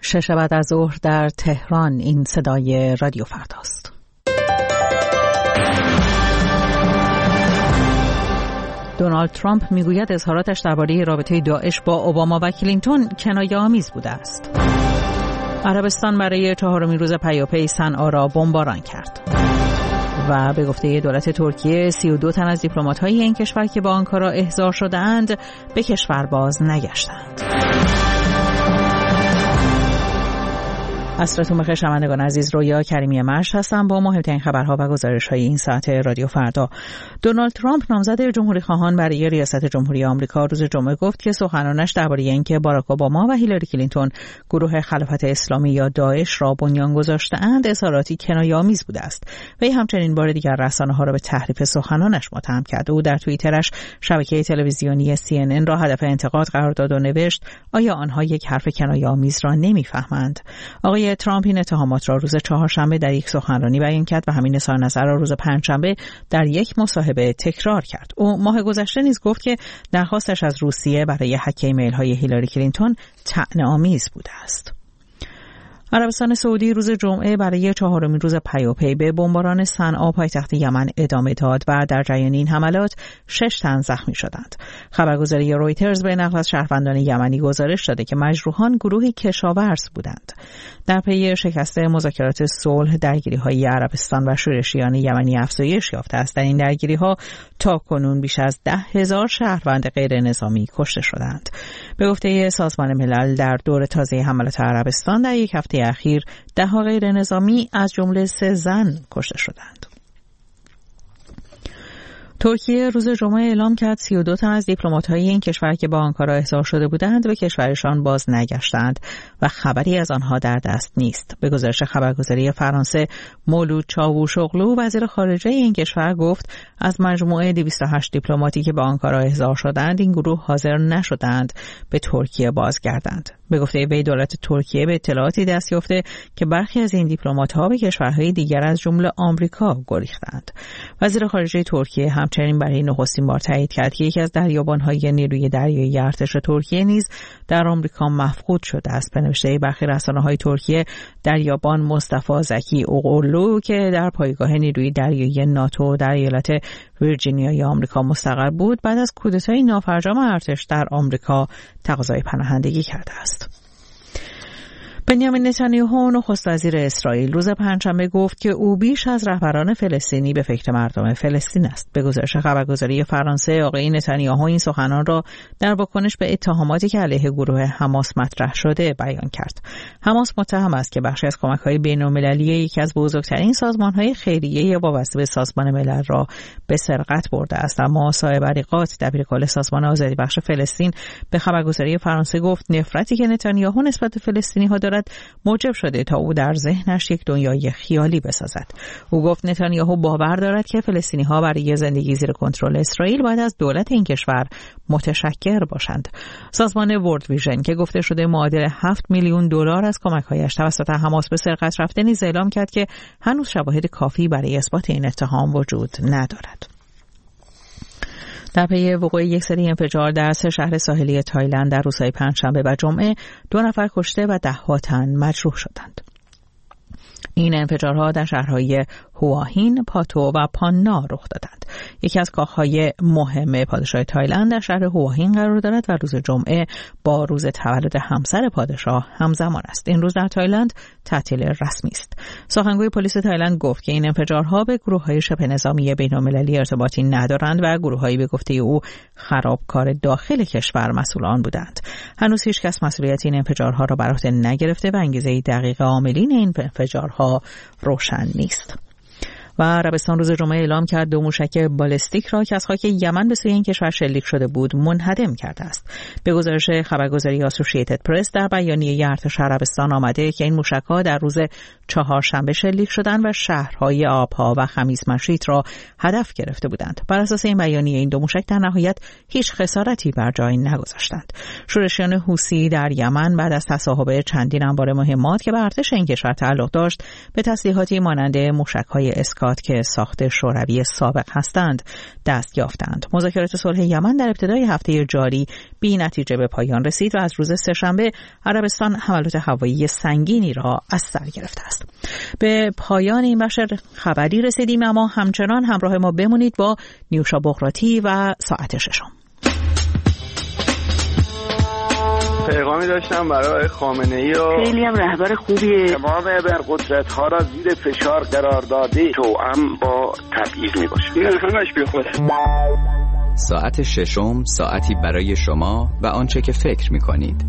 6 بعد از ظهر در تهران. این صدای رادیو فرداست. دونالد ترامپ میگوید اظهاراتش درباره رابطه داعش با اوباما و کلینتون کنایه‌آمیز بوده است. عربستان برای 4مین روز پیاپی صنعا را بمباران کرد. و به گفته دولت ترکیه 32 تن از دیپلمات‌های این کشور که با آنکارا احضار شده‌اند به کشور باز نگشتند. عصرتون بخیر شنوندگان عزیز، رویا کریمی مشت هستم با مهمترین خبرها و گزارش‌های این ساعت رادیو فردا. دونالد ترامپ نامزد جمهوری خواهان برای ریاست جمهوری آمریکا روز جمعه گفت که سخنانش درباره اینکه باراک اوباما و هیلاری کلینتون گروه خلافت اسلامی یا داعش را بنیان گذاشته‌اند اظهاراتی کنایه‌آمیز بوده است. وی همچنین بار دیگر رسانه‌ها را به تحریف سخنانش متهم کرد. او در توییترش شبکه تلویزیونی CNN را هدف انتقاد قرار داد و نوشت آیا آنها یک حرف کنایه‌آمیز را نمی‌فهمند؟ آقای ترامپ این اتهامات را روز چهارشنبه در یک سخنرانی بیان کرد و همین اظهار نظر را روز پنجشنبه در یک مصاحبه تکرار کرد. او ماه گذشته نیز گفت که درخواستش از روسیه برای هک ایمیل‌های هیلاری کلینتون طعنه‌آمیز بوده است. عربستان سعودی روز جمعه برای 4مین روز پیاپی به بمباران صنعا پایتخت یمن ادامه داد و در جریان این حملات 6 تن زخمی شدند. خبرگزاری رویترز به نقل از شهروندان یمنی گزارش داده که مجروحان گروهی کشاورز بودند. در پی شکست مذاکرات صلح درگیری‌های عربستان و شورشیان یمنی افزایش یافته است. در این درگیری‌ها تاکنون بیش از 10,000 شهروند غیر نظامی کشته شدند. به گفته سازمان ملل در دور تازه حملات عربستان در یک هفته اخیر 10 غیر نظامی از جمله 3 زن کشته شدند. ترکیه روز جمعه اعلام کرد 32 تن از دیپلمات‌های این کشور که با آنکارا احضار شده بودند به کشورشان باز نگشتند و خبری از آنها در دست نیست. به گزارش خبرگزاری فرانسه، مولود چاوشوغلو وزیر خارجه این کشور گفت از مجموعه 208 دیپلماتی که با آنکارا احضار شدند این گروه حاضر نشدند به ترکیه بازگردند. به گفته وی دولت ترکیه به اطلاعاتی دست یافته که برخی از این دیپلمات‌ها به کشورهای دیگر از جمله آمریکا گریختند. وزیر خارجه ترکیه همچنین برای نخستین بار تایید کرد که یکی از دریابان‌های نیروی دریایی ارتش ترکیه نیز در آمریکا مفقود شده است. به نوشته برخی رسانه‌های ترکیه دریابان مصطفی زکی اوغلو که در پایگاه نیروی دریایی ناتو در ایالت ویرجینیای آمریکا مستقر بود بعد از کودتای نافرجام ارتش در آمریکا تقاضای پناهندگی کرده است. بنیامین نتانیاهو نخست وزیر اسرائیل روز پنجشنبه گفت که او بیش از رهبران فلسطینی به فکر مردم فلسطین است. به گزارش خبرگزاری فرانسه آقای نتانیاهو این سخنان را در واکنش به اتهاماتی که علیه گروه حماس مطرح شده بیان کرد. حماس متهم است که بخشی از کمک‌های بین‌المللی یکی از بزرگترین سازمان‌های خیریه وابسته به سازمان ملل را به سرقت برده است. اما صاحب ریقات دبیرکل سازمان آزادی بخش فلسطین به خبرگزاری فرانسه گفت نفرتی که نتانیاهو نسبت به فلسطینی‌ها دارد موجب شده تا او در ذهنش یک دنیای خیالی بسازد. او گفت نتانیاهو باور دارد که فلسطینی‌ها برای زندگی زیر کنترل اسرائیل باید از دولت این کشور متشکر باشند. سازمان ورلد ویژن که گفته شده معادل 7 میلیون دلار از کمک‌هایش توسط حماس به سرقت رفته نیز اعلام کرد که هنوز شواهد کافی برای اثبات این اتهام وجود ندارد. در پی وقوع یک سری انفجار در 3 شهر ساحلی تایلند در روزهای پنجشنبه و جمعه 2 نفر کشته و 10 تن مجروح شدند. این انفجارها در شهرهای هواهین، پاتو و پاننا رخ دادند. یکی از کاخهای مهم پادشاه تایلند در شهر هواهین قرار دارد و روز جمعه با روز تولد همسر پادشاه همزمان است. این روز در تایلند تعطیل رسمی است. سخنگوی پلیس تایلند گفت که این انفجارها به گروه‌های شبه نظامی بین‌المللی ارتباطی ندارند و گروه‌هایی به گفته او خرابکار داخل کشور مسئول آن بودند. هنوز هیچ کس مسئولیت این انفجارها را بر عهده نگرفته و انگیزه دقیق عاملین این انفجارها روشن نیست. و عربستان روز جمعه اعلام کرد 2 موشک بالستیک را که از خاک یمن به سوی این کشور شلیک شده بود منهدم کرده است. به گزارش خبرگزاری آسوشییتد پرس در بیانیه ارتش عربستان آمده که این موشک‌ها در روز چهارشنبه شلیک شدند و شهرهای آبها و خمیس مشیط را هدف گرفته بودند. بر اساس این بیانیه این 2 موشک در نهایت هیچ خسارتی بر جای نگذاشتند. شورشیان حوثی در یمن بعد از تصاحب چندین انبار مهمات که به ارتش این کشور تعلق داشت به تسلیحاتی مانند موشک‌های اسکال تحریکات که ساخت شوروی سابق هستند دست یافتند. مذاکرات صلح یمن در ابتدای هفته جاری بی نتیجه به پایان رسید و از روز سه‌شنبه عربستان حملات هوایی سنگینی را از سر گرفته است. به پایان این بخش خبری رسیدیم، اما همچنان همراه ما بمونید با نیوشا بغراتی و ساعت ششم. پیغامی داشتم برای خامنه‌ای و خیلی هم رهبر خوبیه. امام ابرقدرت‌ها را زیر فشار قرار داده توأم با تبعیض میباشه. این همش بی خوده. ساعت ششم، ساعتی برای شما و آنچه که فکر میکنید.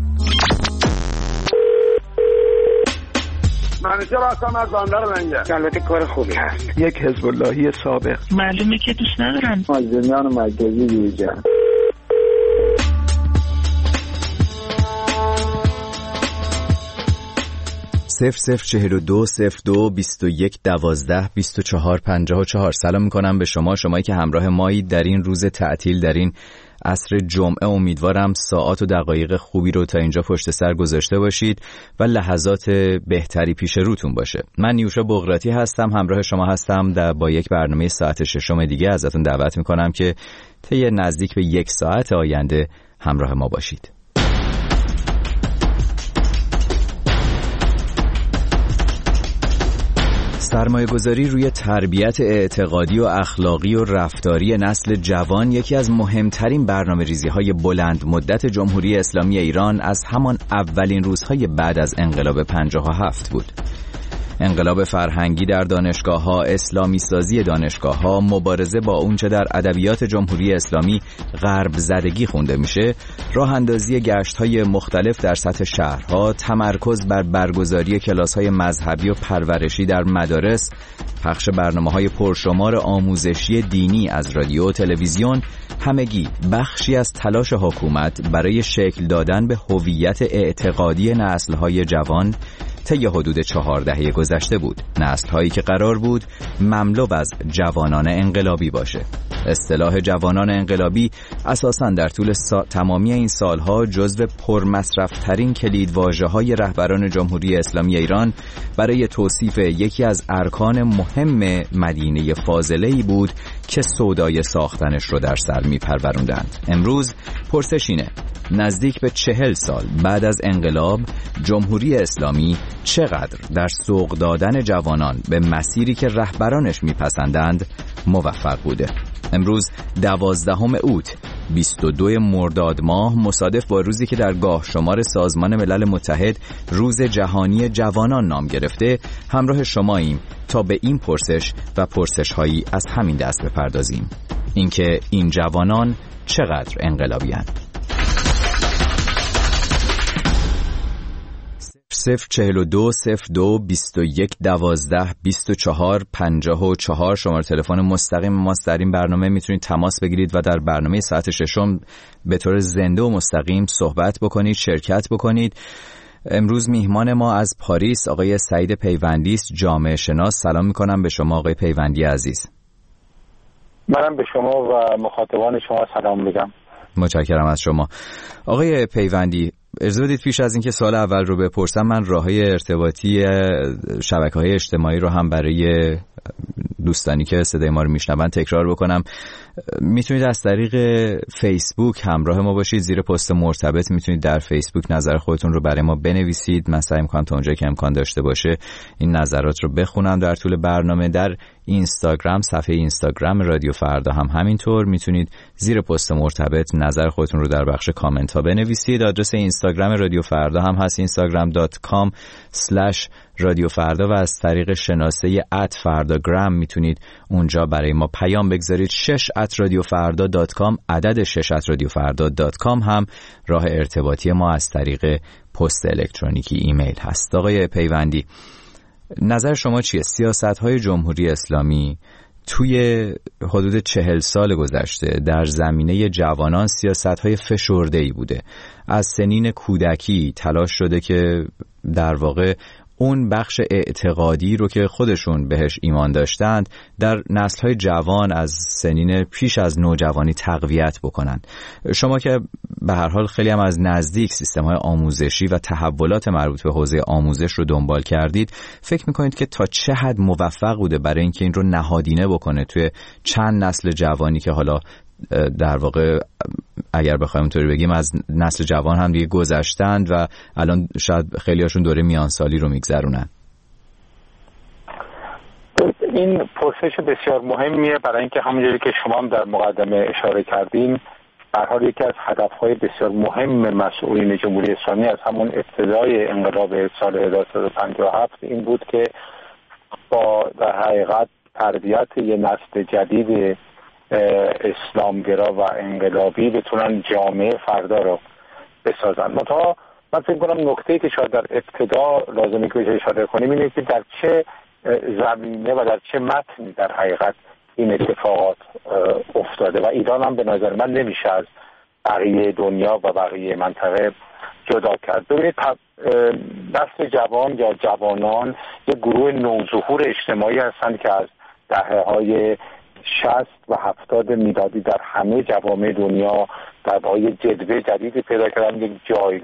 منیجر هستم از بندر لنگر. البته کار خوبی هست. یک حزب اللهی سابق. معلومه که دوست ندارن. مجرمیان مرکزی بیرجن. 0042 02 21 12 24 54. سلام میکنم به شمایی که همراه مایید در این روز تعطیل، در این عصر جمعه. امیدوارم ساعات و دقایق خوبی رو تا اینجا پشت سر گذاشته باشید و لحظات بهتری پیش روتون باشه. من نیوشا بغراتی هستم، همراه شما هستم با یک برنامه ساعت ششم دیگه. ازتون دعوت میکنم که طی نزدیک به 1 ساعت آینده همراه ما باشید. سرمایه‌گذاری روی تربیت اعتقادی و اخلاقی و رفتاری نسل جوان یکی از مهمترین برنامه‌ریزی‌های بلند مدت جمهوری اسلامی ایران از همان اولین روزهای بعد از انقلاب 57 بود. انقلاب فرهنگی در دانشگاه‌ها، اسلامی سازی دانشگاه‌ها، مبارزه با اونچه در ادبیات جمهوری اسلامی غرب زدگی خونده میشه، راه اندازی گشت‌های مختلف در سطح شهرها، تمرکز بر برگزاری کلاس‌های مذهبی و پرورشی در مدارس، پخش برنامه‌های پرشمار آموزشی دینی از رادیو و تلویزیون، همگی بخشی از تلاش حکومت برای شکل دادن به هویت اعتقادی نسل‌های جوان طی حدود 4 دهه گذشته بود. نسل‌هایی که قرار بود مملو از جوانان انقلابی باشه. اصطلاح جوانان انقلابی اساساً در طول تمامی این سالها جزو پرمصرف‌ترین کلیدواژه‌های رهبران جمهوری اسلامی ایران برای توصیف یکی از ارکان مهم مدینه فاضله‌ای بود که سودای ساختنش رو در سر می‌پروروندند. امروز پرسش اینه: نزدیک به 40 سال بعد از انقلاب، جمهوری اسلامی چقدر در سوق دادن جوانان به مسیری که رهبرانش میپسندند موفق بوده؟ امروز 12 اوت 22 مرداد ماه مصادف با روزی که در گاه شمار سازمان ملل متحد روز جهانی جوانان نام گرفته، همراه شماییم تا به این پرسش و پرسش‌هایی از همین دست بپردازیم. اینکه این جوانان چقدر انقلابی‌اند. 042 02 21 12 24 54 شماره تلفن مستقیم ماست. در این برنامه میتونید تماس بگیرید و در برنامه ساعت ششم به طور زنده و مستقیم صحبت بکنید، شرکت بکنید. امروز میهمان ما از پاریس آقای سعید پیوندی است، جامعه شناس. سلام میکنم به شما آقای پیوندی عزیز. منم به شما و مخاطبان شما سلام میگم. متشکرم از شما آقای پیوندی. اجازه بدید پیش از اینکه سوال اول رو بپرسم، من راههای ارتباطی شبکه‌های اجتماعی رو هم برای دوستانی که صدای ما رو میشنون تکرار بکنم. میتونید از طریق فیسبوک همراه ما باشید. زیر پست مرتبط میتونید در فیسبوک نظر خودتون رو برای ما بنویسید. من سعی می‌کنم تا اونجایی که امکان داشته باشه این نظرات رو بخونم در طول برنامه. در اینستاگرام، صفحه اینستاگرام رادیو فردا هم همینطور میتونید زیر پست مرتبط نظر خودتون رو در بخش کامنت ها بنویسید. آدرس اینستاگرام رادیو فردا هم هست instagram.com/رادیو فردا و از طریق شناسه @فرداگرام میتونید اونجا برای ما پیام بگذارید. 6@radiofarda.com عدد 6@radiofarda.com هم راه ارتباطی ما از طریق پست الکترونیکی ایمیل هست. آقای پیوندی، نظر شما چیه؟ سیاست‌های جمهوری اسلامی توی حدود 40 سال گذشته در زمینه جوانان سیاست‌های فشرده‌ای بوده. از سنین کودکی تلاش شده که در واقع اون بخش اعتقادی رو که خودشون بهش ایمان داشتند در نسل‌های جوان از سنین پیش از نوجوانی تقویت بکنن. شما که به هر حال خیلی هم از نزدیک سیستم‌های آموزشی و تحولات مربوط به حوزه آموزش رو دنبال کردید، فکر می‌کنید که تا چه حد موفق بوده برای اینکه این رو نهادینه بکنه توی چند نسل جوانی که حالا در واقع اگر بخوایم اونطوری بگیم از نسل جوان هم دیگه گذشتند و الان شاید خیلی هاشون دوره میانسالی رو میگذرونن؟ این پرسش بسیار مهمیه، برای اینکه همونجوری که شما هم در مقدمه اشاره کردین، به هر حال یکی از هدفهای بسیار مهم مسئولین جمهوری اسلامی از همون ابتدای انقلاب سال 1357 این بود که با در حقیقت تربیت یه نسل جدید اسلامگرا و انقلابی بتونن جامعه فردا رو بسازن. منتها من فکر کنم نکته‌ای که شاید در ابتدا لازمه که اشاره کنیم اینه که در چه زمینه و در چه متنی در حقیقت این اتفاقات افتاده و ایران هم به نظر من نمیشه از بقیه دنیا و بقیه منطقه جدا کرد. ببینید نسل جوان یا جوانان یک گروه نوظهور اجتماعی هستند که از دهه‌های 60 و 70 میلادی در همه جوامع دنیا در واقع جدوه جدیدی پیدا کردن، یک جای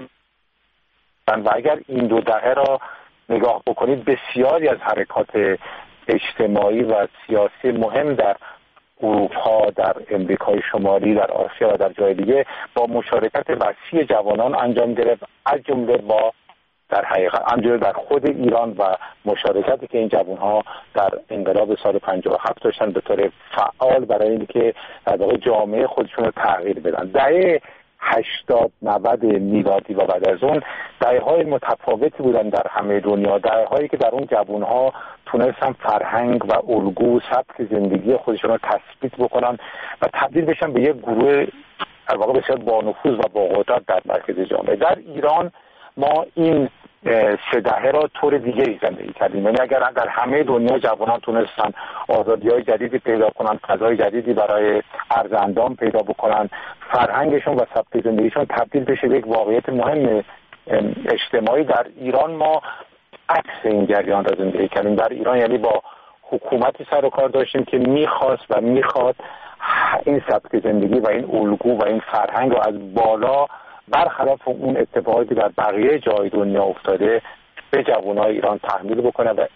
و اگر این دو دهه را نگاه بکنید بسیاری از حرکات اجتماعی و سیاسی مهم در اروپا، در امریکای شمالی، در آسیا و در جای دیگه با مشارکت وسیع جوانان انجام گرفت، از جمله با در حقیقت همجوری در خود ایران و مشارکتی که این جوانها در انقلاب سال 57 داشتن به طور فعال برای اینکه در واقع جامعه خودشون رو تغییر بدن. دهه 80-90 میلادی و بعد از اون دهه‌های متفاوتی بودن در همه دنیا، دهه‌هایی که در اون جوانها تونستن فرهنگ و الگو و سبک زندگی خودشون رو تثبیت بکنن و تبدیل بشن به یک گروه در واقع بسیار بانفوذ و با قدرت در مرکز جامعه. در ایران ما این سه دهه را طور دیگه‌ای زندگی کردیم. یعنی اگر در همه دنیا جوانان تونستن آزادی‌های جدیدی پیدا کنن، فضای جدیدی برای عرض اندام پیدا بکنن، فرهنگشون و سبک زندگیشون تبدیل بشه به یک واقعیت مهم اجتماعی، در ایران ما عکس این جریان را زندگی کردیم. در ایران یعنی با حکومتی سر و کار داشتیم که میخواست و میخواد این سبک زندگی و این الگو و این فرهنگ رو از بالا برخلاف اون اتفاقاتی در بقیه جای دنیا افتاده به جوانای ایران تحمیل بکنه و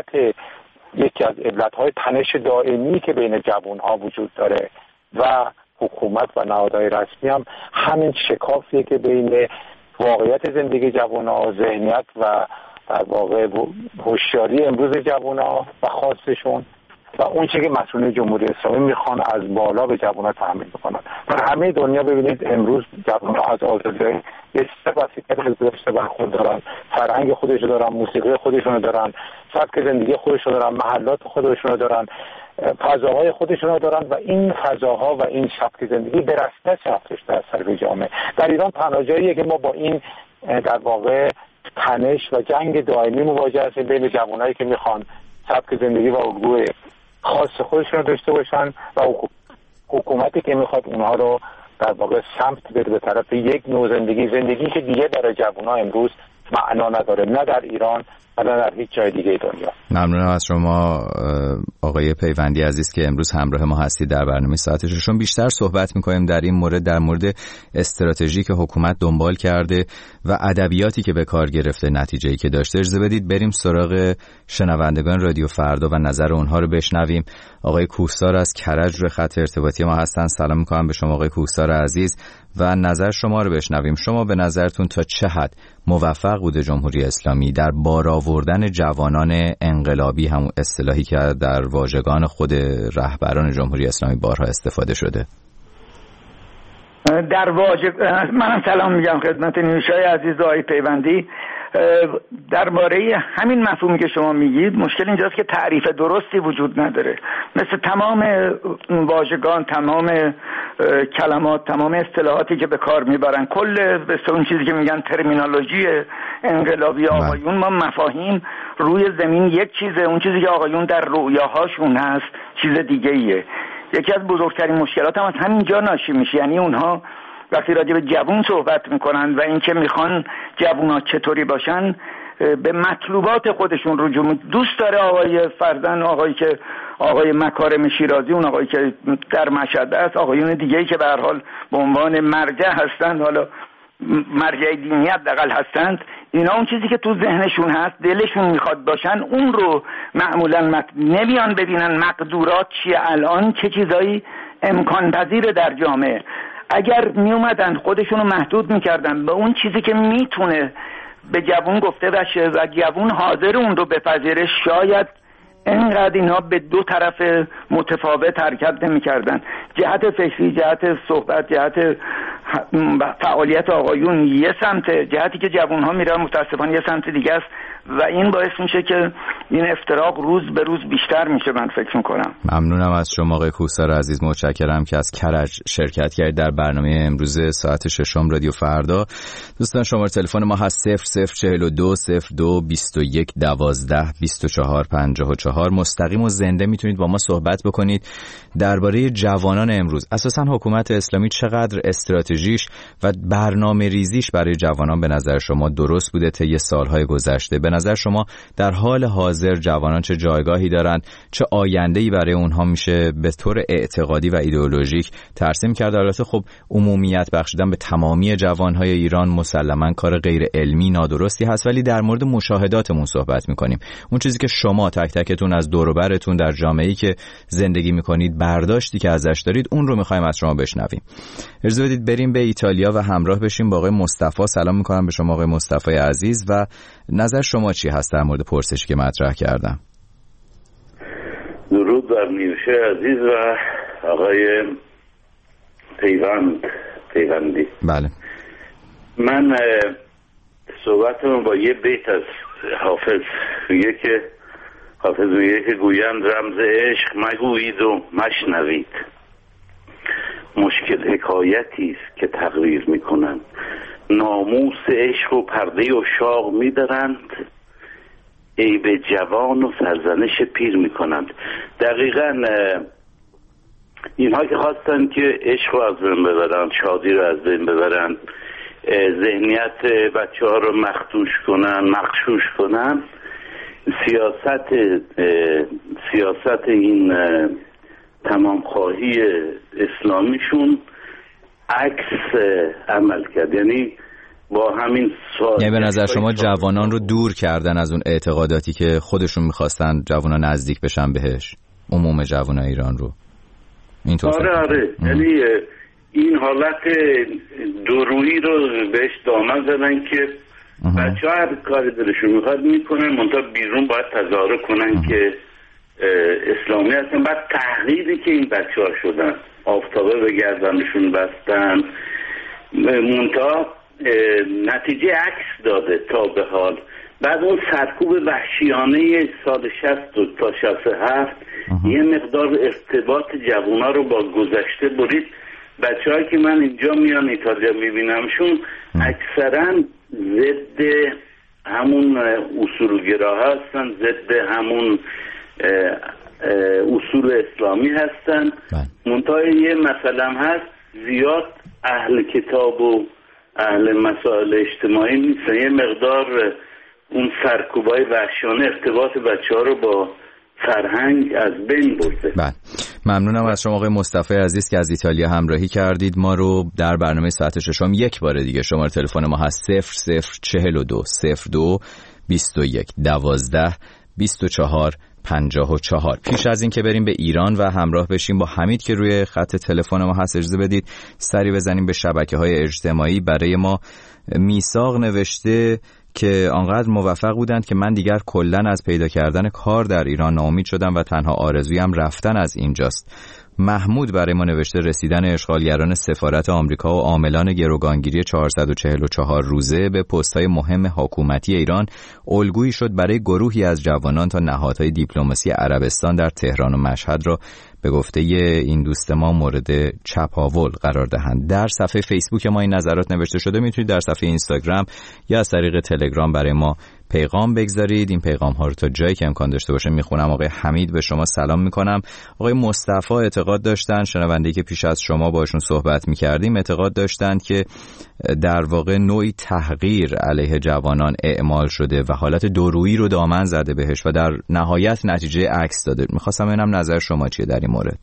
یکی از علتهای تنش دائمی که بین جوانها وجود داره و حکومت و نهادهای رسمی هم همین شکافیه که بین واقعیت زندگی جوانها، ذهنیت و در واقع هوشیاری امروز جوانها و خواستشون و اون چیزی که مسئولین جمهوری اسلامی میخوان از بالا به جوانان تحمیل بکنن. در همه دنیا ببینید امروز جوانان از آزادی بسیار وسیع‌تر از گذشته برخورد دارن، فرهنگ خودشون دارن، موسیقی خودشون دارن، سبک زندگی خودشون دارن، محلات خودشون دارن، فضاهای خودشون دارن و این فضاها و این سبک زندگی به رسمیت شناخته در سطح جامعه. در ایران تنها جاییه که ما با این در واقع تنش و جنگ دائمی مواجه هستیم بین جوانایی که میخوان سبک زندگی و الگوی خاص خودشون داشته باشن و حکومتی که میخواد اونها رو در واقع سمت بده به طرف یک نوع زندگی که دیگه برای جوان‌ها امروز معنا نداره، نه در ایران و نه در هیچ جای دیگه دنیا. ممنونم از شما آقای پیوندی عزیز که امروز همراه ما هستید در برنامه ساعت ششم. بیشتر صحبت می‌کنیم در این مورد، در مورد استراتژی که حکومت دنبال کرده و ادبیاتی که به کار گرفته، نتیجه‌ای که داشته. اجازه بدید بریم سراغ شنوندگان رادیو فردا و نظر اونها رو بشنویم. آقای کوهسار از کرج روی خط ارتباطی ما هستن. سلام می‌کنم به شما آقای کوهسار عزیز و نظر شما رو بشنویم. شما به نظرتون تا چه حد موفق بوده جمهوری اسلامی در بار آوردن جوانان انقلابی، همون اصطلاحی که در واژگان خود رهبران جمهوری اسلامی بارها استفاده شده؟ منم سلام میگم خدمت نیوشای عزیز و آقای پیوندی. درباره همین مفهومی که شما میگید مشکل اینجاست که تعریف درستی وجود نداره. مثل تمام واژگان، تمام کلمات، تمام اصطلاحاتی که به کار میبرن، کل به اون چیزی که میگن ترمینولوژی انقلابی آقایون، ما مفاهیم روی زمین یک چیزه، اون چیزی که آقایون در رؤیاهاشون هست چیز دیگه ایه. یکی از بزرگترین مشکلات هم از همینجا ناشی میشه. یعنی اونها وقتی راجع به جوون صحبت میکنن و اینکه میخوان جوونا چطوری باشن، به مطلوبات خودشون رجوع دوست داره آقای فرزند آقای مکارم شیرازی، اون آقایی که در مشهد است، آقایون دیگه‌ای که به هر حال به عنوان مرجع هستند، حالا مرجع دینی حداقل هستند، اینا اون چیزی که تو ذهنشون هست دلشون میخواد باشن اون رو معمولا نمیان ببینن مقدورات چیه، الان چه چیزایی امکان پذیر در جامعه. اگر میومدن خودشونو محدود میکردن به اون چیزی که میتونه به جوون گفته بشه و جوون حاضر اون رو بپذیره، شاید اینقدر اینا به دو طرف متفاوت حرکت نمی‌کردن. جهت فکری، جهت صحبت، جهت فعالیت آقایون یه سمت، جهتی که جوان‌ها میرن متاسفانه یه سمت دیگه است و این باعث میشه که این افتراق روز به روز بیشتر میشه. من فکر میکنم. ممنونم از شما آقای کوهسار عزیز، متشکرم که از کرج شرکت کردید در برنامه امروز ساعت 6 رادیو فردا. دوستان شماره تلفن ما هست 0042 02 21 12 24 54. مستقیم و زنده میتونید با ما صحبت بکنید درباره جوانان امروز. اساساً حکومت اسلامی چقدر استراتژیش و برنامه ریزیش برای جوانان به نظر شما درست بوده طی سالهای گذشته؟ به نظر شما در حال حاضر جوانان چه جایگاهی دارند؟ چه آینده‌ای برای اونها میشه به طور اعتقادی و ایدئولوژیک ترسیم کرد؟ البته خب عمومیت بخشیدن به تمامی جوانهای ایران مسلماً کار غیر علمی نادرستی هست، ولی در مورد مشاهداتمون صحبت می‌کنیم. اون چیزی که شما تک تکتون از دور و برتون در جامعه‌ای که زندگی می‌کنید برداشتی که ازش دارید، اون رو می‌خوایم از شما بشنویم. اجازه بدید بریم به ایتالیا و همراه بشیم با آقای مصطفی. سلام می‌کنم به شما آقای مصطفی عزیز و نظر شما چی هست در مورد پرسشی که مطرح کردم؟ درود بر نیوشه عزیز و آقای پیوندی. بله. من صحبتم با یه بیت از حافظ میگه که گویند رمز عشق مگویید و مشنوید، مشکل حکایتی است که تقریر میکنند، ناموس عشق و پرده و شاق میدارند، عیب جوان و سرزنش پیر میکنند. دقیقاً اینها که خواستن که عشق رو از بین ببرند، شادی رو از بین ببرند، ذهنیت بچه ها رو مغشوش کنن، سیاست این تمام خواهی اسلامیشون عکس عمل کرد. یعنی با همین یعنی به نظر شما جوانان رو دور کردن از اون اعتقاداتی که خودشون میخواستن جوانان نزدیک بشن بهش، عموم جوانان ایران رو اینطور. آره یعنی این حالت دورویی رو بهش دامن زدن که بچه ها هر کاری دلشون میخواد میکنن، منتها بیرون باید تظاهر کنن که اسلامی هستن. بعد تحقیری که این بچه ها شدن، آفتابه به گردنشون بستن، منتها نتیجه عکس داده تا به حال. بعد اون سرکوب وحشیانه سال 60 تا 67 یه مقدار ارتباط جوونا رو با گذشته برید. بچه‌هایی که من اینجا میان ایتالیا میبینمشون اکثرا ضد همون اصولگرا هستن، ضد همون اصول اسلامی هستن. منتها یه مسئله هم هست، زیاد اهل کتاب و اهل مسائل اجتماعی نیستن. یه مقدار اون سرکوبای وحشیانه ارتباط بچه‌ها رو با فرهنگ از بین برده. بله، ممنونم از شما آقای مصطفی عزیز که از ایتالیا همراهی کردید. ما رو در برنامه ساعت 6 یک بار دیگه شماره تلفن ما هست 0042 02 21 12 24 54. پیش از این که بریم به ایران و همراه بشیم با حمید که روی خط تلفن ما هست، اجازه بدید سری بزنیم به شبکه‌های اجتماعی. برای ما میثاق نوشته که آنقدر موفق بودند که من دیگر کلن از پیدا کردن کار در ایران ناامید شدم و تنها آرزویم رفتن از اینجاست. محمود برای ما نوشته رسیدن اشغالگران سفارت آمریکا و عاملان گروگانگیری 444 روزه به پست‌های مهم حکومتی ایران الگویی شد برای گروهی از جوانان تا نهادهای دیپلماسی عربستان در تهران و مشهد را به گفته این دوست ما مورد چپاول قرار دهند. در صفحه فیسبوک ما این نظرات نوشته شده، میتونید در صفحه اینستاگرام یا از طریق تلگرام برای ما پیغام بگذارید. این پیغام ها رو تا جایی که امکان داشته باشه میخونم. آقای حمید به شما سلام میکنم. آقای مصطفی اعتقاد داشتن، شنونده‌ای که پیش از شما باشون صحبت میکردیم اعتقاد داشتند که در واقع نوعی تحقیر علیه جوانان اعمال شده و حالت دورویی رو دامن زده بهش و در نهایت نتیجه عکس داده. میخواستم ببینم نظر شما چیه در این مورد.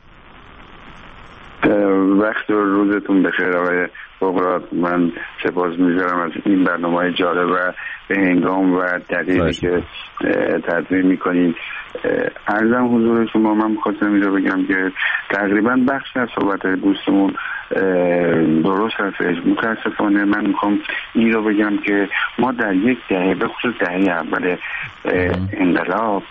وقت و روزتون بخیر آقای بغرات. من سپاس می‌گذارم از این برنامه‌های جالب و به هنگام و دلیلی که تدوین می‌کنید. عرضم حضور شما، من می‌خواستم اینجا بگم که تقریبا بخش از صحبت‌های دوستمون درست هستش. متاسفانه من می‌خوام این رو بگم که ما در یک دهه، به خصوص دهه اول انقلاب،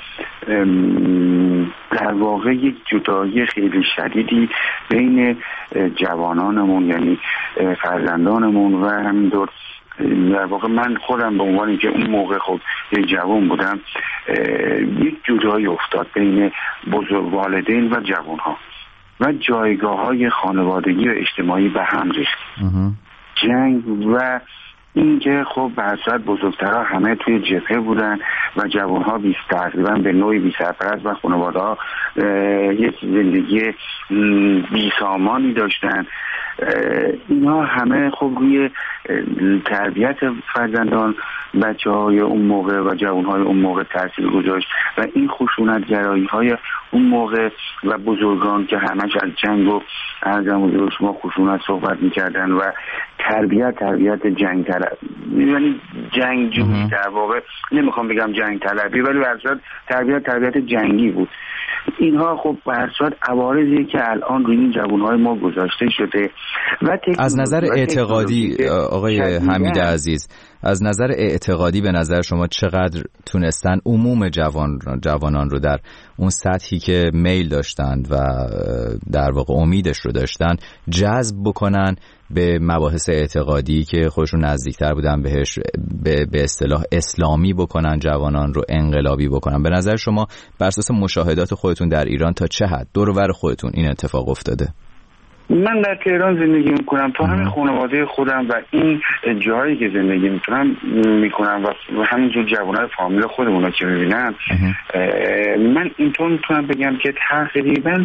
در واقع یک جدایی خیلی شدیدی بین جوانانمون، یعنی فرزندانمون و همینطور در واقع من خودم به عنوانی که اون موقع خب یک جوان بودم، یک جدایی افتاد بین بزرگ والدین و جوانها و جایگاه‌های خانوادگی و اجتماعی به هم ریخت. جنگ و اینکه خب به حسرت بزرگترها همه توی جبهه بودن و جوانها تقریبا به نوعی بی سرپرست و خانواده‌ها یک زندگی بی سامانی داشتن. اینا همه خب روی تربیت فرزندان، بچه‌های اون موقع و جوانهای اون موقع تاثیر گذاشت و این خشونت‌گرایی‌های اون موقع و بزرگان که همش از جنگ و ارزم شما خشونت صحبت می‌کردن و تربیت جنگ طلب، یعنی جنگجویی در واقع، نمیخوام بگم جنگ طلبی، ولی به هر صورت تربیت جنگی بود. اینها خب به هر صورت عوارضی که الان روی این جوانهای ما گذاشته شده. و از نظر اعتقادی آقای حمید عزیز، از نظر اعتقادی به نظر شما چقدر تونستن عموم جوانان رو در اون سطحی که میل داشتن و در واقع امیدش رو داشتن جذب بکنن به مباحث اعتقادی که خودشون نزدیکتر بودن بهش، به اصطلاح اسلامی بکنن، جوانان رو انقلابی بکنن؟ به نظر شما بر اساس مشاهدات خودتون در ایران تا چه حد دور و بر خودتون این اتفاق افتاده؟ من در تهران زندگی میکنم، تو همین خانواده خودم و این جایی که زندگی میکنم و همینجور جوانای فامیل خودمون رو که میبینم، من اینطور میتونم بگم که تقریبا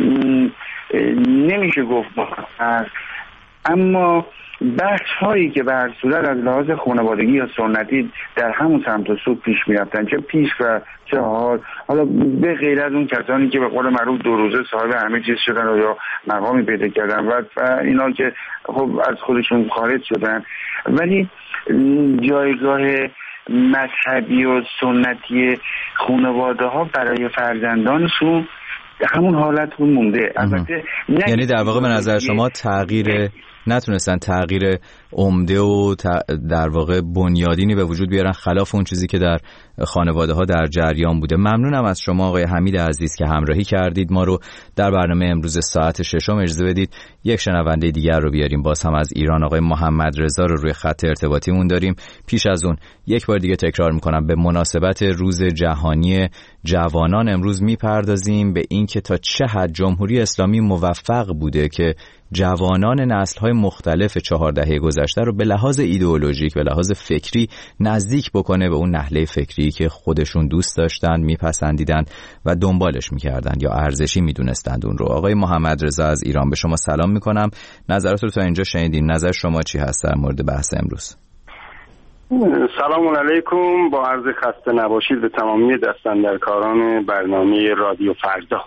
نمیشه گفت اما بخش هایی که به هر صورت از لحاظ خانوادگی یا سنتی در همون سمت و سو پیش میرفتن، چه پیش و چه حالا به غیر از اون کسانی که به قول معروف دو روزه صاحب همه چیز شدن و یا مقامی پیدا کردن و اینا که خب از خودشون خارج شدن، ولی جایگاه مذهبی و سنتی خانواده ها برای فرزندانشون همون حالت مونده. البته یعنی در واقع به نظر شما نتونستن تغییر عمده و در واقع بنیادینی به وجود بیارن خلاف اون چیزی که در خانواده ها در جریان بوده. ممنونم از شما آقای حمید عزیز که همراهی کردید ما رو در برنامه امروز ساعت 6. اجازه بدید یک شنونده دیگر رو بیاریم، باز هم از ایران. آقای محمد رضا رو روی خط ارتباطیمون داریم. پیش از اون یک بار دیگه تکرار میکنم، به مناسبت روز جهانی جوانان امروز میپردازیم به این که تا چه حد جمهوری اسلامی موفق بوده که جوانان نسل‌های مختلف 4 دهه گذشته رو به لحاظ ایدئولوژیک، به لحاظ فکری نزدیک بکنه به اون نحله فکری که خودشون دوست داشتن، میپسندیدن و دنبالش میکردن یا ارزشی میدونستند اون رو. آقای محمد رضا از ایران به شما سلام میکنم. نظرات رو تا اینجا شنیدین، نظر شما چی هست در مورد بحث امروز؟ سلام علیکم، با عرض خسته نباشید به تمامی دستاندرکاران برنامه رادیو فردا.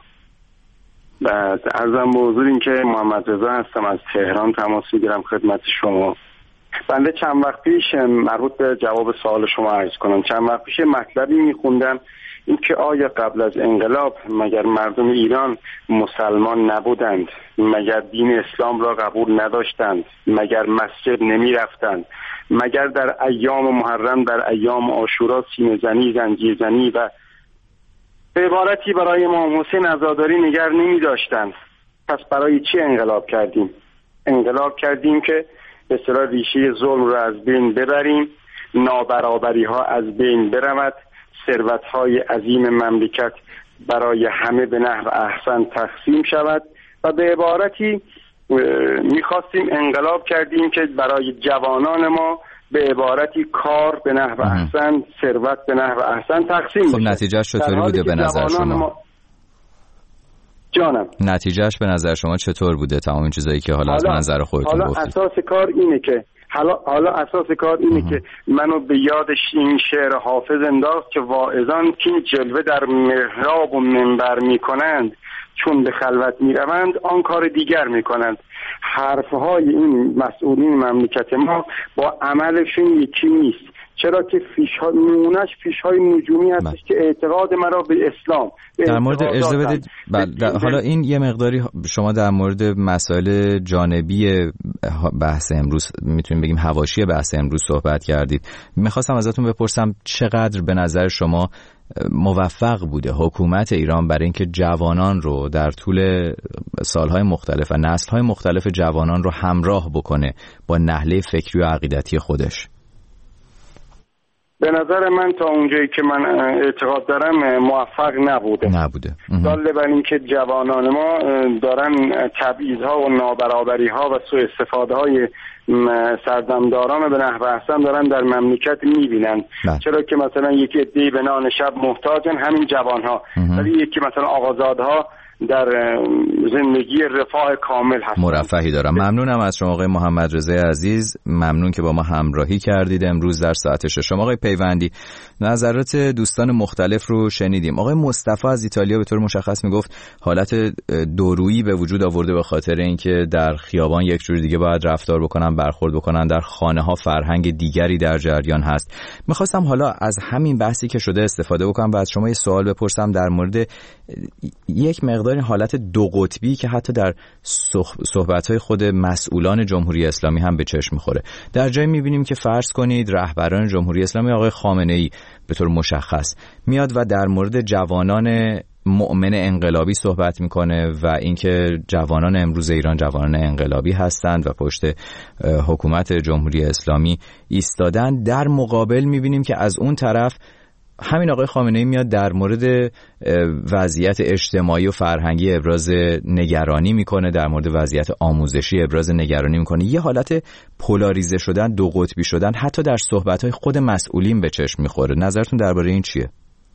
بعد عرضم به حضور این که محمد رضا هستم، از تهران تماس میگیرم خدمت شما. بنده چند وقت پیش مربوط به جواب سوال شما عرض کنم. چند وقت پیش مطلبی میخوندم این که آیا قبل از انقلاب مگر مردم ایران مسلمان نبودند؟ مگر دین اسلام را قبول نداشتند؟ مگر مسجد نمی رفتند؟ مگر در ایام محرم، در ایام عاشورا سینه زنی، زنجیر زنی و به عبارتی برای امام حسین عزاداری نگر نمی داشتند؟ پس برای چی انقلاب کردیم؟ انقلاب کردیم که به اصطلاح ریشه ظلم را از بین ببریم، نابرابری ها از بین برود، ثروت های عظیم مملکت برای همه به نحو احسن تقسیم شود و به عبارتی میخواستیم انقلاب کردیم که برای جوانان ما به عبارتی کار به نحو احسن، ثروت به نحو احسن تقسیم خب نتیجهش چطوری بوده به نظر شما؟ جانم نتیجهش به نظر شما چطور بوده تمام این چیزایی که حالا از منظر خودتون گفتید؟ حالا اساس کار اینه که منو به یادش این شعر حافظ انداخت که واعظان که جلوه در محراب و منبر میکنند چون به خلوت میروند آن کار دیگر میکنند. حرفهای این مسئولین مملکت ما با عملشون یکی نیست، چرا که نمونهش فیش‌های نجومی هستش که اعتقاد مرا به اسلام در مورد اجازه بدید حالا این یه مقداری شما در مورد مسائل جانبی بحث امروز میتونیم بگیم حواشی بحث امروز صحبت کردید. میخواستم ازتون بپرسم چقدر به نظر شما موفق بوده حکومت ایران برای اینکه جوانان رو در طول سالهای مختلف و نسل‌های مختلف جوانان رو همراه بکنه با نحله فکری و عقیدتی خودش؟ به نظر من تا اونجایی که من اعتقاد دارم موفق نبوده. داله بر این که جوانان ما دارن تبعیض‌ها و نابرابری‌ها و سوء استفاده‌های سردمداران به نحو احسن دارن در مملکت می‌بینن. چرا که مثلا یکی عده‌ای به نان شب محتاجن، همین جوان‌ها، ولی یکی مثلا آقازادها در زندگی رفاه کامل هست. مرفهی دارم. ممنونم از شما آقای محمد رضای عزیز، ممنون که با ما همراهی کردید امروز در ساعت 6. آقای پیوندی، نظرات دوستان مختلف رو شنیدیم. آقای مصطفی از ایتالیا به طور مشخص میگفت حالت دورویی به وجود آورده به خاطر اینکه در خیابان یک جور دیگه باید رفتار بکنن، برخورد بکنن، در خانه ها فرهنگ دیگری در جریان هست. میخواستم حالا از همین بحثی که شده استفاده بکنم و از شما یه سوال بپرسم در مورد یک مقدار حالت دو قطبی که حتی در صحبت‌های خود مسئولان جمهوری اسلامی هم به چشم می‌خوره. در جایی می‌بینیم که فرض کنید رهبران جمهوری اسلامی آقای خامنه‌ای به طور مشخص میاد و در مورد جوانان مؤمن انقلابی صحبت میکنه و اینکه جوانان امروز ایران جوانان انقلابی هستند و پشت حکومت جمهوری اسلامی ایستادن. در مقابل می‌بینیم که از اون طرف همین آقای خامنه‌ای میاد در مورد وضعیت اجتماعی و فرهنگی ابراز نگرانی میکنه، در مورد وضعیت آموزشی ابراز نگرانی میکنه. یه حالت پولاریزه شدن، دو قطبی شدن حتی در صحبت‌های خود مسئولین به چشم میخوره. نظرتون درباره این چیه؟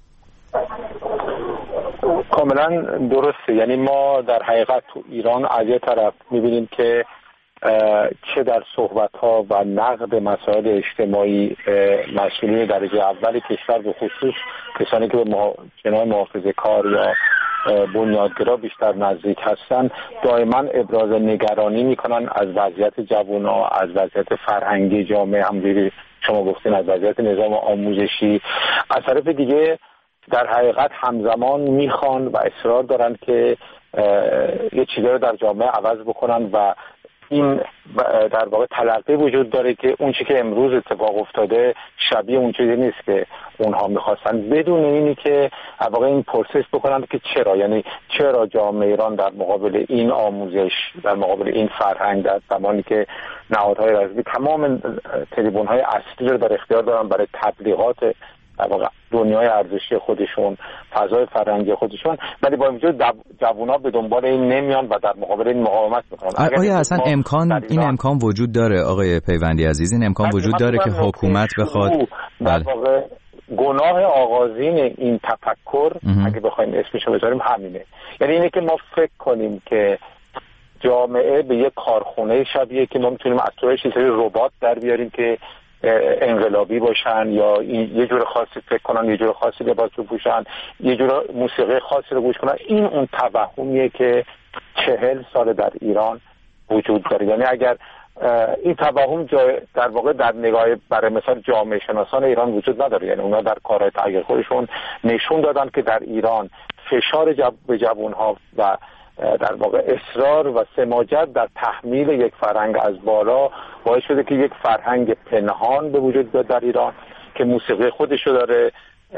کاملا درسته. یعنی ما در حقیقت تو ایران از یه طرف میبینیم که چه در صحبت‌ها و نقد مسائل اجتماعی مسئولین درجه اول کشور به خصوص کسانی که به جناح محافظه‌کار یا بنیادگرا بیشتر نزدیک هستن دائما ابراز نگرانی میکنن از وضعیت جوان‌ها، از وضعیت فرهنگی جامعه، همونجوری شما گفتین از وضعیت نظام آموزشی. از طرف دیگه در حقیقت همزمان میخوان و اصرار دارن که یه چیزایی رو در جامعه عوض بکنن و این در واقع تلقی وجود داره که اون چیزی که امروز اتفاق افتاده شبیه اون چیزی نیست که اونها میخواستن، بدون اینی که در واقع این پرسش بکنن که چرا، یعنی چرا جامعه ایران در مقابل این آموزش، در مقابل این فرهنگ، در زمانی که نهادهای رسمی تمام تریبون‌های اصلی رو در اختیار دارن برای تبلیغات در واقع دنیای ارزشی خودشون، فضای فرهنگی خودشون، ولی با وجود جوونا به دنبال این نمیان و در مقابل این مقاومت میکنن. آیا اصلا این امکان وجود داره آقای پیوندی عزیز؟ این امکان وجود داره که حکومت بخواد در واقع گناه آغازین این تفکر اگه بخوایم اسمشو بذاریم همینه. یعنی اینه که ما فکر کنیم که جامعه به یک کارخونه شبیه که ما میتونیم از توش یه سری ربات در بیاریم که انقلابی باشن یا یه جور خاصی فکر کنن، یه جور خاصی لباس بپوشن، یه جور موسیقی خاصی رو گوش کنن. این اون توهمیه که 40 سال در ایران وجود داره. یعنی اگر این توهم در واقع در نگاه برای مثلا جامعه شناسان ایران وجود نداره، یعنی اونا در کارهای تغییر خودشون نشون دادن که در ایران فشار به جوانها و در واقع اصرار و سماجت در تحمیل یک فرهنگ از بالا باعث شده که یک فرهنگ پنهان به وجود بیاد در ایران که موسیقی خودشو داره،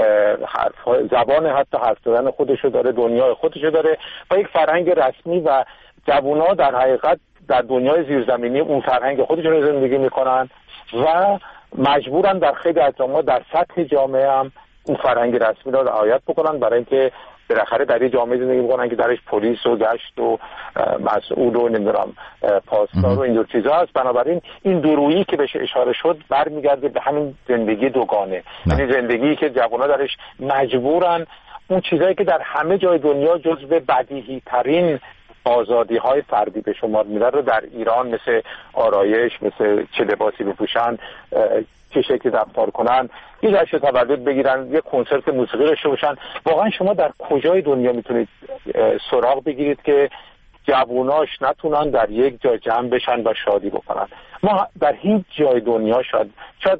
زبان حتی حرف زدن خودشو داره، دنیای خودشو داره و یک فرهنگ رسمی و جوونا در حقیقت در دنیای زیرزمینی اون فرهنگ خودشون رو زندگی میکنن و مجبورن در خیلی از جامعه در سطح جامعه هم اون فرهنگ رسمی رو رعایت بکنن برای اینکه بالاخره در جامعه زندگی میکنن که درش پلیس و گشت و مسئول و نمیدونم پاسدار و اینجور چیزا هست. بنابراین این دورویی که بهش اشاره شد برمیگرده به همین زندگی دوگانه، یعنی زندگی که جوان‌ها درش مجبورن اون چیزایی که در همه جای دنیا جزو بدیهی ترین آزادی های فردی به شمار میره رو در ایران مثل آرایش، مثل چه لباسی بپوشن، چه شکلی رفتار کنن، یه جشن تولد بگیرن، یه کنسرت موسیقی داشته باشن. واقعا شما در کجای دنیا میتونید سراغ بگیرید که جووناش نتونن در یک جای جمع بشن و شادی بکنن؟ ما در هیچ جای دنیا شاید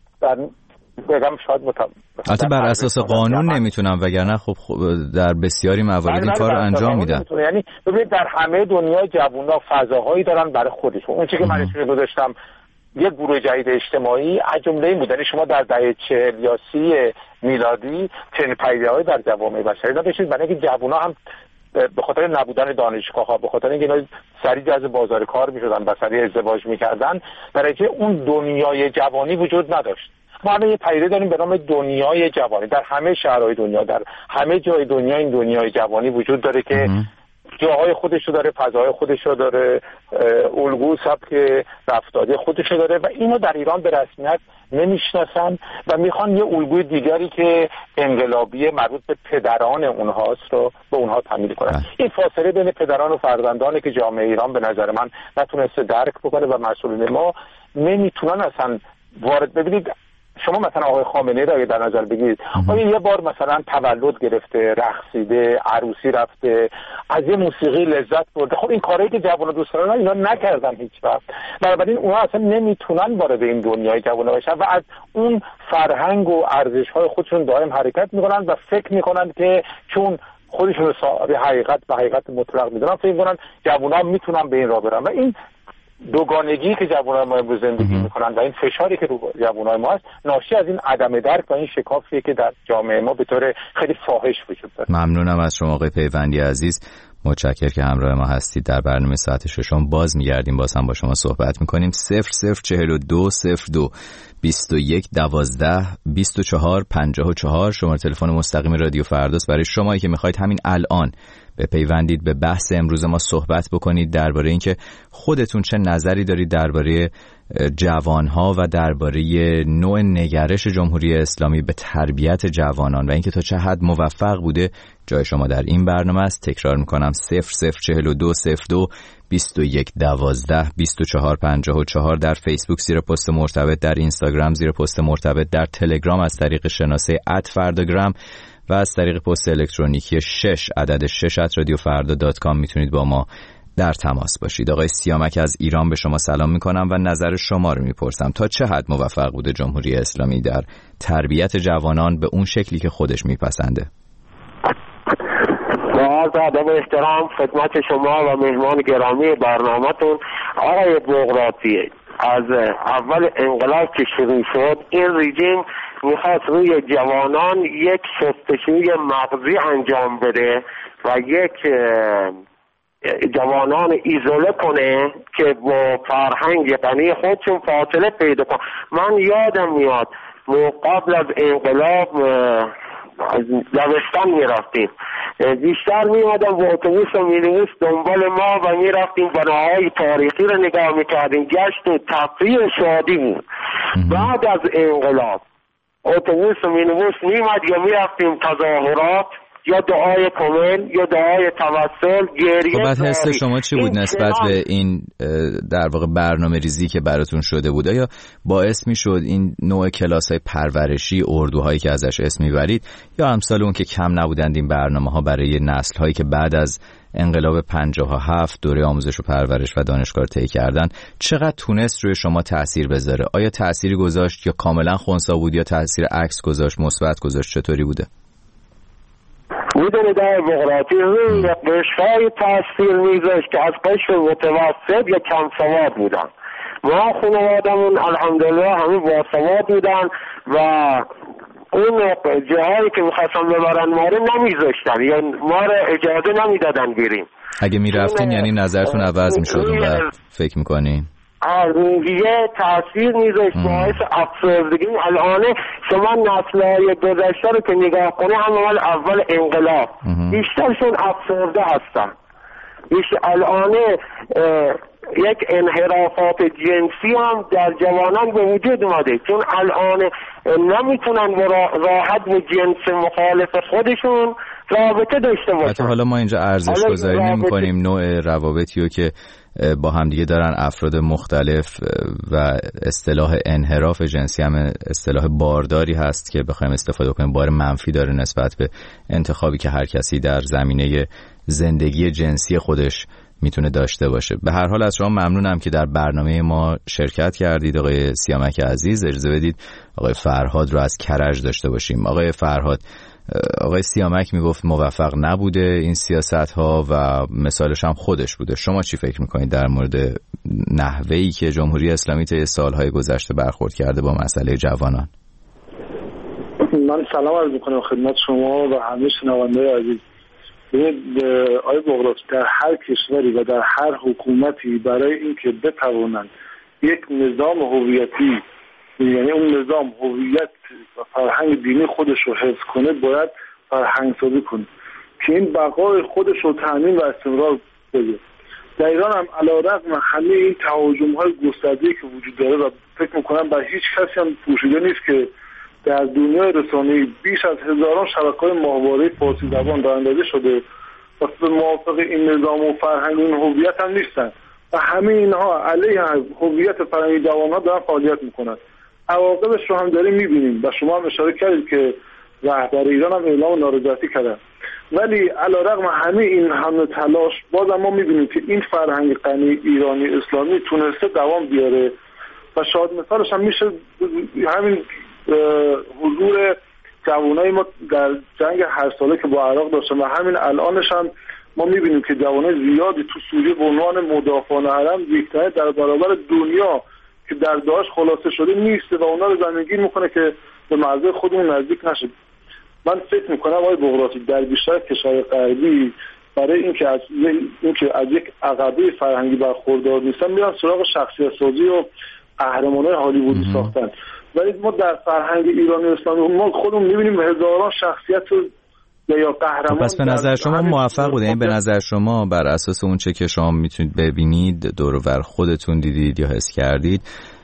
بگم شاید البته بر اساس قانون نمیتونم، وگرنه خب در بسیاری موارد این کار انجام میدن. یعنی ببینید در همه دنیا جوونا فضاهایی دارن برای خودشون. اون چیزی که من اسمش گذاشتم یک گروه جدید اجتماعی از جمله این بود، یعنی شما در دهه 40 یا 30 میلادی چنین پدیده‌هایی در جوامع بشری نداشتید، برای اینکه جوونا هم به خاطر نبودن دانشگاه‌ها، به خاطر اینکه اینا سریع جذب بازار کار می‌شدن و سریع ازدواج می‌کردن، برای اینکه اون دنیای جوانی وجود نداشت. ما الان یه پدیده داریم به نام دنیای جوانی. در همه شهرهای دنیا، در همه جای دنیا این دنیای جوانی وجود داره که جاهای خودشو داره، فضاهای خودشو داره، الگو سبک رفتاری خودشو داره و اینو در ایران به رسمیت نمیشناسن و میخوان یه الگوی دیگری که انقلابی مربوط به پدران اونهاست رو به اونها تحمیل کنن. این فاصله بین پدران و فرزندانه که جامعه ایران به نظر من نتونسته درک بکنه و مسئولین ما نمیتونن اصلا وارد. ببینید شما مثلا آقای خامنه‌ای را در نظر بگیرید، آیا یه بار مثلا تولد گرفته، رقصیده، عروسی رفته، از یه موسیقی لذت برده؟ خب این کارهایی که جوونا دوست دارن اینا نکردن هیچ وقت. بنابراین اونها اصلا نمیتونن وارد این دنیای جوونا بشن و از اون فرهنگ و ارزش‌های خودشون دائم حرکت میکنن و فکر میکنن که چون خودشون صاحب حقیقت و حقیقت مطلق میدونن، فکر میکنن جوونا میتونن به این راه برن و این دوگانگی که جوانای ما امروز زندگی میکنن و این فشاری که رو جوانای ما هست ناشی از این عدم درک و این شکافیه که در جامعه ما به طور خیلی فاحش وجود داره. ممنونم از شما آقای پیوندی عزیز، متشکرم که همراه ما هستید. در برنامه ساعت ششم باز میگردیم، باز هم با شما صحبت میکنیم. 004202 21 12 24 54 شماره تلفن مستقیم رادیو فرداست برای شمایی که میخواید همین الان بپیوندید به بحث امروز ما صحبت بکنید درباره اینکه خودتون چه نظری دارید درباره جوانها و درباره نوع نگرش جمهوری اسلامی به تربیت جوانان و اینکه تا چه حد موفق بوده. جای شما در این برنامه است. تکرار میکنم 004202 21 12 24 54 در فیسبوک زیر پست مرتبط، در اینستاگرام زیر پست مرتبط، در تلگرام از طریق شناسه @فرداگرام و از طریق پست الکترونیکی 6 عدد 6 @radiofarda.com میتونید با ما در تماس باشید. آقای سیامک از ایران به شما سلام میکنم و نظر شما رو میپرسم. تا چه حد موفق بوده جمهوری اسلامی در تربیت جوانان به اون شکلی که خودش میپسنده؟ با عرض ادب و احترام خدمت شما و مهمان گرامی برنامه‌تون. آقای بغراتی، از اول انقلاب که شروع شد این رژیم میخواست روی جوانان یک شستشوی مغزی انجام بده و یک جوانان ایزوله کنه که با فرهنگ غنی خودشون فاصله پیدا کنه. من یادم میاد قبل از انقلاب دبستان میرفتیم، بیشتر میمادم با اتوبوس و مینیبوس دنبال ما و میرفتیم بناهای تاریخی رو نگاه میکردیم. گشت و تفریح شادی بود. بعد از انقلاب اتوبوس و مینیبوس میمد یا میرفتیم تظاهرات یا دعای کمل یا دعای توسل، گریه. خب بعد حس شما چی بود نسبت به این در واقع برنامه ریزی که براتون شده بود؟ یا باعث می شد این نوع کلاس‌های پرورشی، اردوهایی که ازش اسم میبرید یا امثال اون که کم نبودند این برنامه‌ها برای نسل‌هایی که بعد از انقلاب 57 دوره آموزش و پرورش و دانشگاه طی کردن، چقدر تونست روی شما تأثیر بذاره؟ آیا تأثیری گذاشت یا کاملا خنثی بود یا تأثیر عکس گذاشت، مثبت گذاشت؟ چطوری بوده؟ میدونی در بغراتی روی قشرهای تاثیر میذاشت که از قشر متوسط یا کم سواد بودن. ما خانوادمون الحمدلله همه باسواد بودن و اون جاهایی که میخواستن ببرن ما رو نمیذاشتن یا ما رو اجازه نمیدادن بریم. اگه میرفتین یعنی نظرتون عوض میشد و فکر میکنین؟ روحیه تاثیر میذاشت، باعث افسردگی. الان شما نسل‌های گذشته رو که نگاه کنی هم اول انقلاب بیشترشون افسرده هستن. الان یک انحرافات جنسی هم در جوانان به وجود اومده، چون الان نمیتونن راحت با جنس مخالف خودشون رابطه داشته باشن. حتی حالا ما اینجا ارزش گذاری نمی‌کنیم نوع روابطی رو که با همدیگه دارن افراد مختلف و اصطلاح انحراف جنسی هم اصطلاح بارداری هست که بخوایم استفاده کنیم، بار منفی داره نسبت به انتخابی که هر کسی در زمینه زندگی جنسی خودش میتونه داشته باشه. به هر حال از شما ممنونم که در برنامه ما شرکت کردید. آقای سیامک عزیز، اجازه بدید آقای فرهاد رو از کرج داشته باشیم. آقای فرهاد، آقای سیامک میگفت موفق نبوده این سیاست ها و مثالش هم خودش بوده. شما چی فکر میکنید در مورد نحوهی که جمهوری اسلامی طی سالهای گذشته برخورد کرده با مسئله جوانان؟ من سلام عرض میکنم خدمت شما و همه شنونده‌های عزیز. آقای بغراتی، در هر کشوری و در هر حکومتی برای اینکه بتوانند یک نظام هویتی، یعنی اون نظام هویت و فرهنگ دینی خودش رو حفظ کنه، باید فرهنگ سازی کنه که این بقای خودش رو تامین و استمرار بده. در ایران هم علیرغم همه این تهاجم‌های گسترده‌ای که وجود داره و فکر می‌کنم بر هیچ کسی هم پوشیده نیست که در دنیای رسانه‌ای بیش از هزاران شبکه‌های ماهواره فارسی زبان راه اندازی شده و به موافق این نظام و فرهنگ این هویت هم نیستن و همه اینها علیه هویت فرهنگی جوان‌ها دارن فعالیت می‌کنن. عواقبش رو هم داریم می‌بینیم و شما هم اشاره کردید که رهبر ایران هم اعلام نارضایتی کردن، ولی علیرغم همه این همه تلاش باز ما می‌بینیم که این فرهنگ غنی ایرانی اسلامی تونسته دوام بیاره و شاید مثالش هم میشه همین حضور جوانای ما در جنگ هر ساله که با عراق داشتن و همین الانش هم ما میبینیم که جوانای زیادی تو سوریه به عنوان مدافعان حرم یکتای در برابر دنیا که در داعش خلاصه شده نیست و اونا رو زندگی میکنه که به مرزهای خودمون نزدیک نشه. من فکر میکنم آقای بغراتی در بیشتر کشور غربی برای اینکه از یک عقبه فرهنگی برخوردار نیستن میرن سراغ شخصیت سازی و قهرمانای هالیوودی ساختن، ولی ما در فرهنگ ایرانی اسلامی ما خودمون می‌بینیم هزاران شخصیت یا قهرمان. پس به نظر شما موفق بوده؟ این به نظر شما بر اساس اون چه که شما میتونید ببینید دور و بر خودتون دیدید یا حس کردید،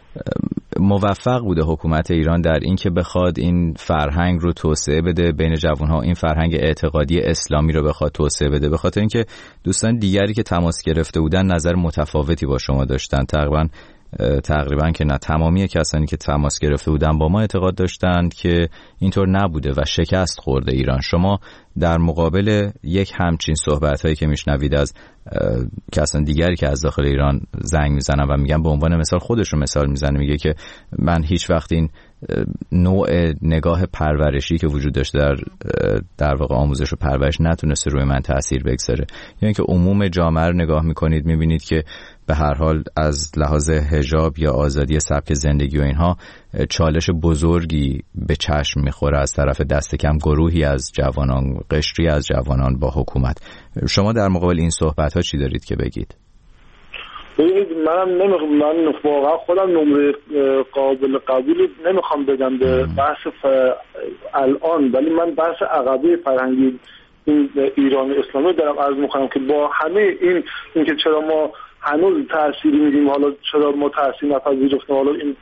موفق بوده حکومت ایران در این که بخواد این فرهنگ رو توسعه بده بین جوانها، این فرهنگ اعتقادی اسلامی رو بخواد توسعه بده؟ به خاطر اینکه دوستان دیگری که تماس گرفته بودن نظر متفاوتی با شما داشتن. تقریبا که نه تمامی کسانی که تماس گرفته بودن با ما اعتقاد داشتند که اینطور نبوده و شکست خورده ایران. شما در مقابل یک همچین صحبت‌هایی که میشنوید از کسان دیگری که از داخل ایران زنگ میزنن و میگن، به عنوان مثال خودش رو مثال میزنه، میگه که من هیچ وقت این نوع نگاه پرورشی که وجود داشته در واقع آموزش و پرورش نتونسته روی من تأثیر بگذاره، یعنی که عموم جامعه رو نگاه میکنید میبینید که به هر حال از لحاظ حجاب یا آزادی سبک زندگی و اینها چالش بزرگی به چشم میخوره از طرف دست کم گروهی از جوانان، قشری از جوانان با حکومت. شما در مقابل این صحبت ها چی دارید که بگید؟ ببینید من واقعا خودم نمره قابل قبولی نمیخوام بدم به بحث الان، ولی من بحث عقبه فرهنگی این ایران اسلامی دارم عرض میکنم که با همه این که چرا ما هنوز تأثیری میدیم، حالا چرا ما تأثیر نپذیرفتیم، حالا این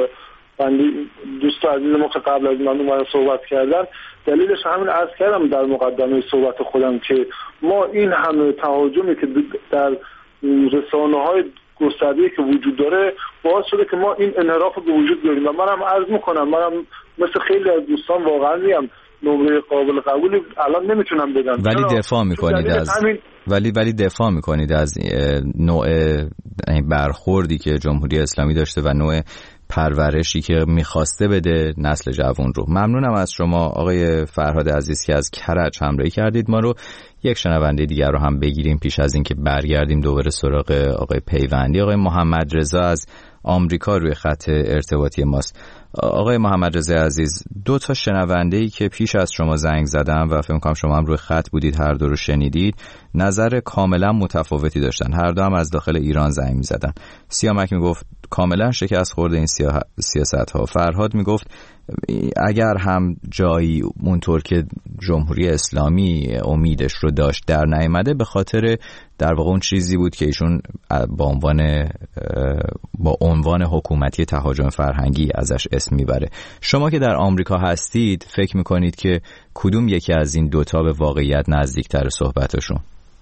دوست عزیز ما که قبل از من اومدن صحبت کردن، دلیلش همین عرض کردم در مقدمه صحبت خودم که ما این همه تهاجمی که در رسانه‌های گسترده‌ای که وجود داره باعث شده که ما این انحراف به وجود بیاریم و منم عرض میکنم، منم مثل خیلی از دوستان واقعا میگم نمره قابل قبولی الان نمیتونم بدم، ولی دفاع میکنید از ولی دفاع میکنید از نوع برخوردی که جمهوری اسلامی داشته و نوع پرورشی که میخواسته بده نسل جوان رو. ممنونم از شما آقای فرهاد عزیز که از کرج همراهی کردید ما رو. یک شنونده دیگر رو هم بگیریم پیش از اینکه برگردیم دوباره سراغ آقای پیوندی. آقای محمد رضا از آمریکا روی خط ارتباطی ماست. آقای محمد رضا عزیز، 2 تا شنونده‌ای که پیش از شما زنگ زدن و فکر می‌کنم شما هم روی خط بودید، هر دو رو شنیدید، نظر کاملا متفاوتی داشتن. هر دو هم از داخل ایران زنگ می‌زدن. سیامک میگفت کاملا شکست خورده این سیاست‌ها. فرهاد میگفت اگر هم جایی اونطور که جمهوری اسلامی امیدش رو داشت در نیامده، به خاطر در واقع اون چیزی بود که ایشون با عنوان حکومتی تهاجم فرهنگی ازش اسم میبره. شما که در آمریکا هستید فکر میکنید که کدوم یکی از این دوتا به واقعیت نزدیکتر صحبتشون؟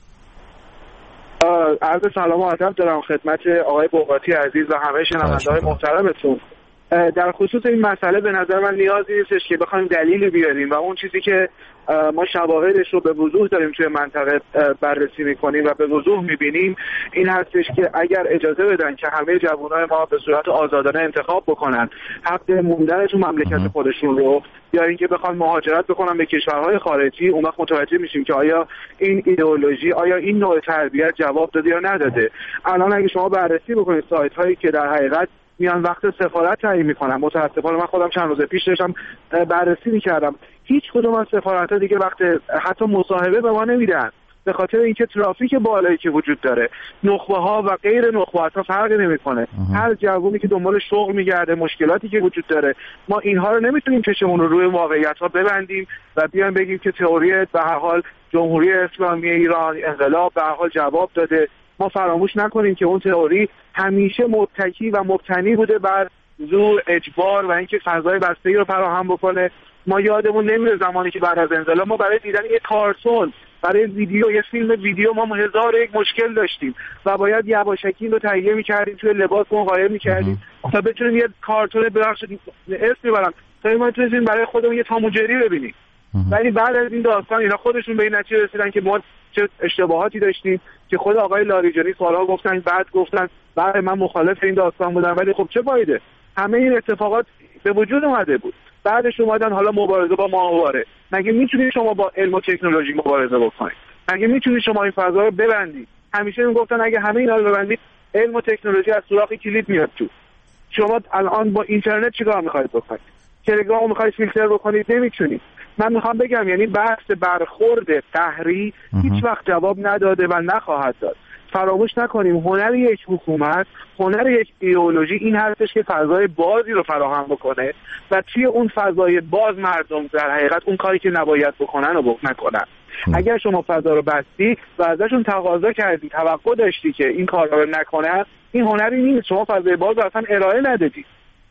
عرض سلام و ادب دارم خدمت آقای بوقاتی عزیز و همه شنونده‌های محترمتون. در خصوص این مسئله به نظر من نیازی نیستش که بخوایم دلیلی بیاریم و اون چیزی که ما شواهدش رو به وضوح داریم توی منطقه بررسی میکنیم و به وضوح میبینیم این هستش که اگر اجازه بدن که همه جوانای ما به صورت آزادانه انتخاب بکنن حق موندن تو مملکت خودشون رو، یا اینکه بخوان مهاجرت بکنن به کشورهای خارجی، اون وقت متوجه میشیم که آیا این ایدئولوژی، آیا این نوع تربیت جواب داده یا نداده. الان اگه شما بررسی بکنید سایت هایی که در حقیقت میان وقت سفارت تعیین میکنن، متاسفانه من خودم چند روز پیش داشتم بررسی میکردم، هیچ کدوم از سفارت‌ها دیگه وقت حتی مصاحبه به ما نمیدن، به خاطر اینکه ترافیک بالایی که وجود داره، نخبه‌ها و غیر نخبه‌ها فرقی نمیکنه. هر جوونی که دنبال شغل میگرده، مشکلاتی که وجود داره، ما اینها رو نمیتونیم چشمون رو روی واقعیت‌ها ببندیم و بیان بگیم که تئوری به هر حال جمهوری اسلامی ایران انقلاب به هر حال جواب داده. ما فراموش نکنیم که اون تئوری همیشه متکی و مبتنی بوده بر زور، اجبار و اینکه فضای بسته‌ای رو فراهم بکنه. ما یادمون نمیره زمانی که بعد از انقلاب ما برای دیدن یک کارتون، برای ویدیو، یک فیلم ویدیو ما 1001 مشکل داشتیم و باید یواشکی رو تهیه می‌کردیم، توی لباسمون قایم می‌کردیم تا بتونیم یه کارتون ببخشید اسم ببرم تا ما بتونیم برای خودمون یه تام و جری ببینیم. ولی بعد از این داستان اینا خودشون به این نتیجه رسیدن که ما چه اشتباهاتی داشتیم که خود آقای لاریجانی سالها گفتن، بعد گفتن بله من مخالف این داستان بودم، ولی خب چه فایده، همه این اتفاقات به وجود اومده بود. بعدش اومدن حالا مبارزه با ماهواره. مگه میتونید شما با علم و تکنولوژی مبارزه بکنید؟ مگه میتونید شما این فضا رو ببندید؟ همیشه میگفتن اگه همه اینا رو ببندید علم و تکنولوژی از سوراخ کلید میاد تو. شما الان با اینترنت چیکار میخواید بکنید؟ تلگرام رو میخواید فیلتر بکنید، نمیتونید. من میخوام بگم یعنی بحث برخورد قهری هیچ وقت جواب نداده و نخواهد داد. فراموش نکنیم هنر یک حکومت، هنر یک ایدئولوژی این هستش که فضای بازی رو فراهم بکنه و توی اون فضای باز مردم در حقیقت اون کاری که نباید بکنن رو نکنن. اگر شما فضا رو بستی و ازشون تقاضا کردی، توقع داشتی که این کارا رو نکنن، این هنری نیست. شما فضای باز رو اصلا ارائه ندادید.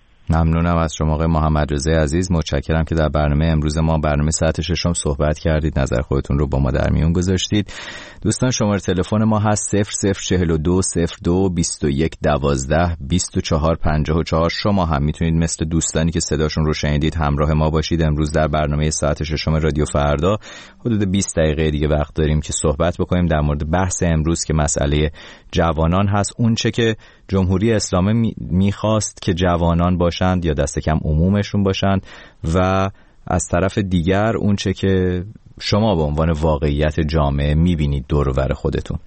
ممنونم از شما آقای محمد رضا عزیز. متشکرم که در برنامه امروز ما، برنامه ساعت 6 صحبت کردید، نظر خودتون رو با ما در میون گذاشتید. دوستان شماره تلفن ما هست 0042 02 21 12 24 54. شما هم میتونید مثل دوستانی که صداشون رو شنیدید همراه ما باشید. امروز در برنامه ساعت 6 رادیو فردا حدود 20 دقیقه دیگه وقت داریم که صحبت بکنیم در مورد بحث امروز که مسئله جوانان هست. اون چه که جمهوری اسلامی میخواست که جوانان باشند یا دست کم عمومشون باشند، و از طرف دیگر اون چه که شما به عنوان واقعیت جامعه میبینید دور و بر خودتون.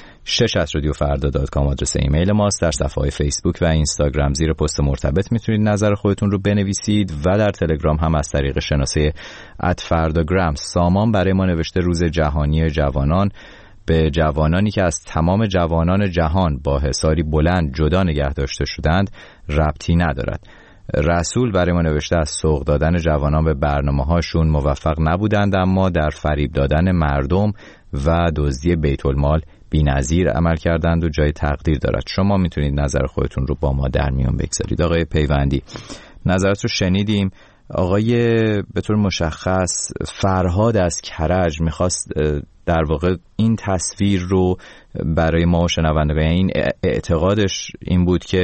6@radiofarda.com آدرس ایمیل ماست. در صفحه‌های فیسبوک و اینستاگرام زیر پست مرتبط میتونید نظر خودتون رو بنویسید و در تلگرام هم از طریق شناسه @fardagram. سامان برای ما نوشته روز جهانی جوانان به جوانانی که از تمام جوانان جهان با حصاری بلند جدا نگه داشته شدند ربطی ندارد. رسول برای ما نوشته از سوق دادن جوانان به برنامه‌هاشون موفق نبودند، اما در فریب دادن مردم و دزدی بیت المال بی‌نظیر عمل کردند و جای تقدیر دارد. شما میتونید نظر خودتون رو با ما در میون بگذارید. آقای پیوندی، نظرت رو شنیدیم. آقای به طور مشخص فرهاد از کرج میخواست در واقع این تصویر رو برای ما شنوندگان، این اعتقادش این بود که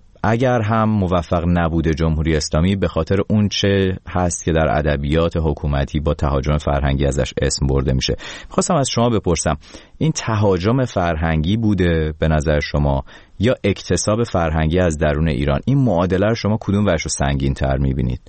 اگر هم موفق نبوده جمهوری اسلامی به خاطر اون چه هست که در ادبیات حکومتی با تهاجم فرهنگی ازش اسم برده میشه. میخواستم از شما بپرسم این تهاجم فرهنگی بوده به نظر شما یا اکتساب فرهنگی از درون ایران؟ این معادله رو شما کدوم ورش رو سنگین تر میبینید؟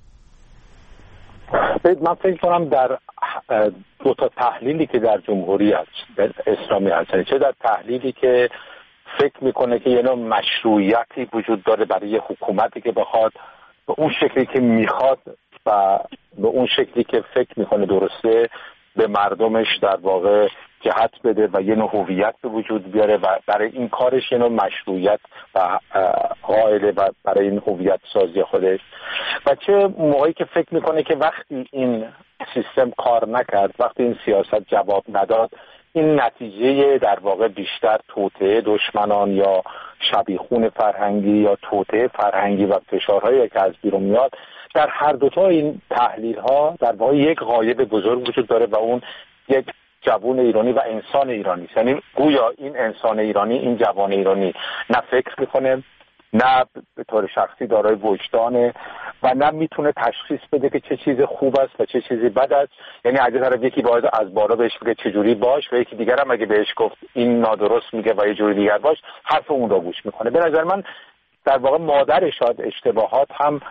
من فکر کنم در دو تا تحلیلی که در جمهوری اسلامی هست، چه در تحلیلی که فکر میکنه که یه نوع مشروعیتی وجود داره برای حکومتی که بخواد به اون شکلی که میخواد و به اون شکلی که فکر میکنه درسته به مردمش در واقع جهت بده و یه نوع هویت به وجود بیاره و برای این کارش یه نوع مشروعیت و قائله و برای این هویت سازی خودش. و چه موقعی که فکر میکنه که وقتی این سیستم کار نکرد، وقتی این سیاست جواب نداد، این نتیجه در واقع بیشتر توطئه دشمنان یا شبیخون فرهنگی یا توطئه فرهنگی و فشارهایی که از بیرون میاد، در هر دوتا این تحلیل ها در واقع یک غایب بزرگ وجود داره و اون یک جوان ایرانی و انسان ایرانی است. یعنی گویا این انسان ایرانی، این جوان ایرانی نه فکر میکنه، نه به طور شخصی دارای وجدانه و نه میتونه تشخیص بده که چه چیز خوب است و چه چیزی بد است. یعنی از طرف یکی باید از بالا بهش بگه چجوری باش و یکی دیگر هم اگه بهش گفت این نادرست میگه و یه جوری دیگر باش، حرف اون رو گوش میکنه. به نظر من در واقع مادر شاید اشتباهات هم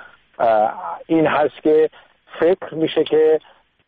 این هست که فکر میشه که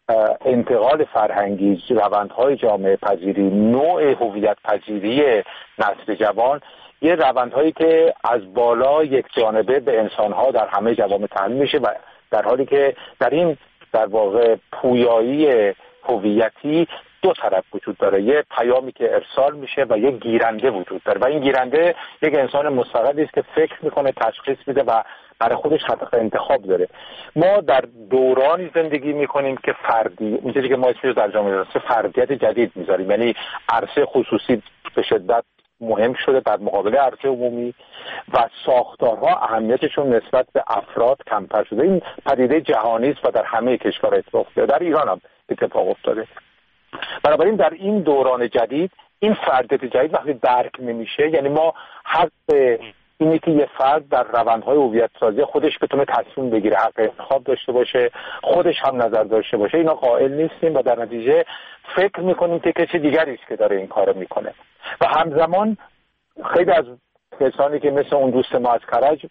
انتقال فرهنگی، روندهای جامعه پذیری، نوع هویت پذیری نسل جوان، یه روندهایی که از بالا یک جانبه به انسانها در همه جوامع تحمیل میشه و در حالی که در این در واقع پویایی هویتی دو طرف وجود داره. یه پیامی که ارسال میشه و یه گیرنده وجود داره و این گیرنده یک انسان مستقلی است که فکر میکنه، تشخیص میده و برای خودش حق انتخاب داره. ما در دورانی زندگی میکنیم که فردی، اونجوری که ما اسمش در جامعه فردیت جدید میذاریم، یعنی عرصه خصوصی به شدت مهم شده در مقابل عرصه عمومی و ساختارها اهمیتشون نسبت به افراد کمتر شده. این پدیده جهانی است و در همه کشورها اتفاق افتاده، در ایران هم اتفاق افتاده. بنابراین در این دوران جدید این فردیت جدید وقتی درک نمیشه، یعنی ما حق اینه که یه فرد در روندهای هویت سازی خودش بتونه تصمیم بگیره، حق انتخاب داشته باشه، خودش هم نظر داشته باشه، اینا قائل نیستیم و در نتیجه فکر میکنیم که کسی دیگری است که داره این کارو میکنه و همزمان خیلی از کسانی که مثل اون دوست ما از کرج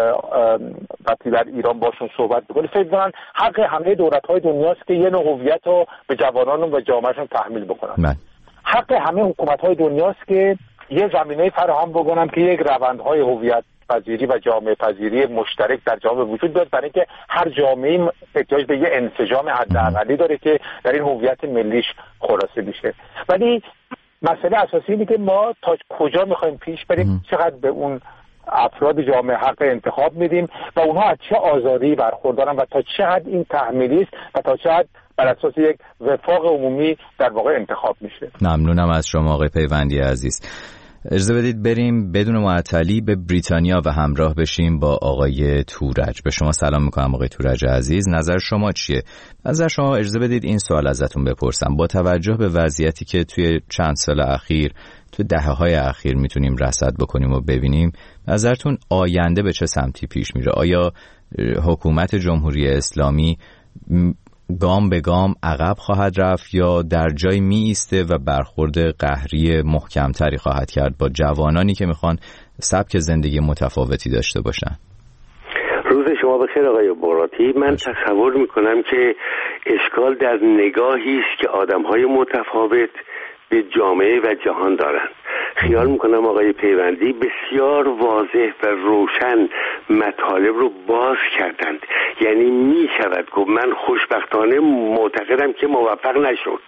وقتی در ایران باشون صحبت میکنه فکر میکنن حق همه دولت‌های دنیاست که یه نوع هویت رو به جوانان و جامعهشون تحمیل بکنن. حق همه حکومت‌های دنیاست که یه زمینه فراهم بکنم که یک روندهای هویت پذیری و جامعه پذیری مشترک در جامعه وجود داره، برای اینکه هر جامعه احتیاج به یه انسجام حداقلی داره که در این هویت ملیش خلاصه میشه. ولی مسئله اساسی اینه که ما تا کجا میخوایم پیش بریم، چقدر به اون افراد جامعه حق انتخاب میدیم و اونها از چه آزادی برخوردارن و تا چه حد این تحمیلی است و تا چه حد بر اساس یک وفاق عمومی در واقع انتخاب میشه. ممنونم از شما آقای پیوندی عزیز. اجازه بدید بریم بدون معطلی به بریتانیا و همراه بشیم با آقای تورج. به شما سلام میکنم آقای تورج عزیز. نظر شما چیه؟ نظر شما، اجازه بدید این سوال ازتون بپرسم. با توجه به وضعیتی که توی چند سال اخیر، توی دهه‌های اخیر میتونیم رصد بکنیم و ببینیم، نظرتون آینده به چه سمتی پیش میره؟ آیا حکومت جمهوری اسلامی گام به گام عقب خواهد رفت یا در جای می ایسته و برخورد قهری محکمتری خواهد کرد با جوانانی که میخوان سبک زندگی متفاوتی داشته باشن؟ روز شما بخیر آقای بغراتی. من تصور میکنم که اشکال در نگاهی است که آدمهای متفاوت به جامعه و جهان دارند. خیال میکنم آقای پیوندی بسیار واضح و روشن مطالب رو باز کردند. یعنی میشود گفت من خوشبختانه معتقدم که موفق نشد.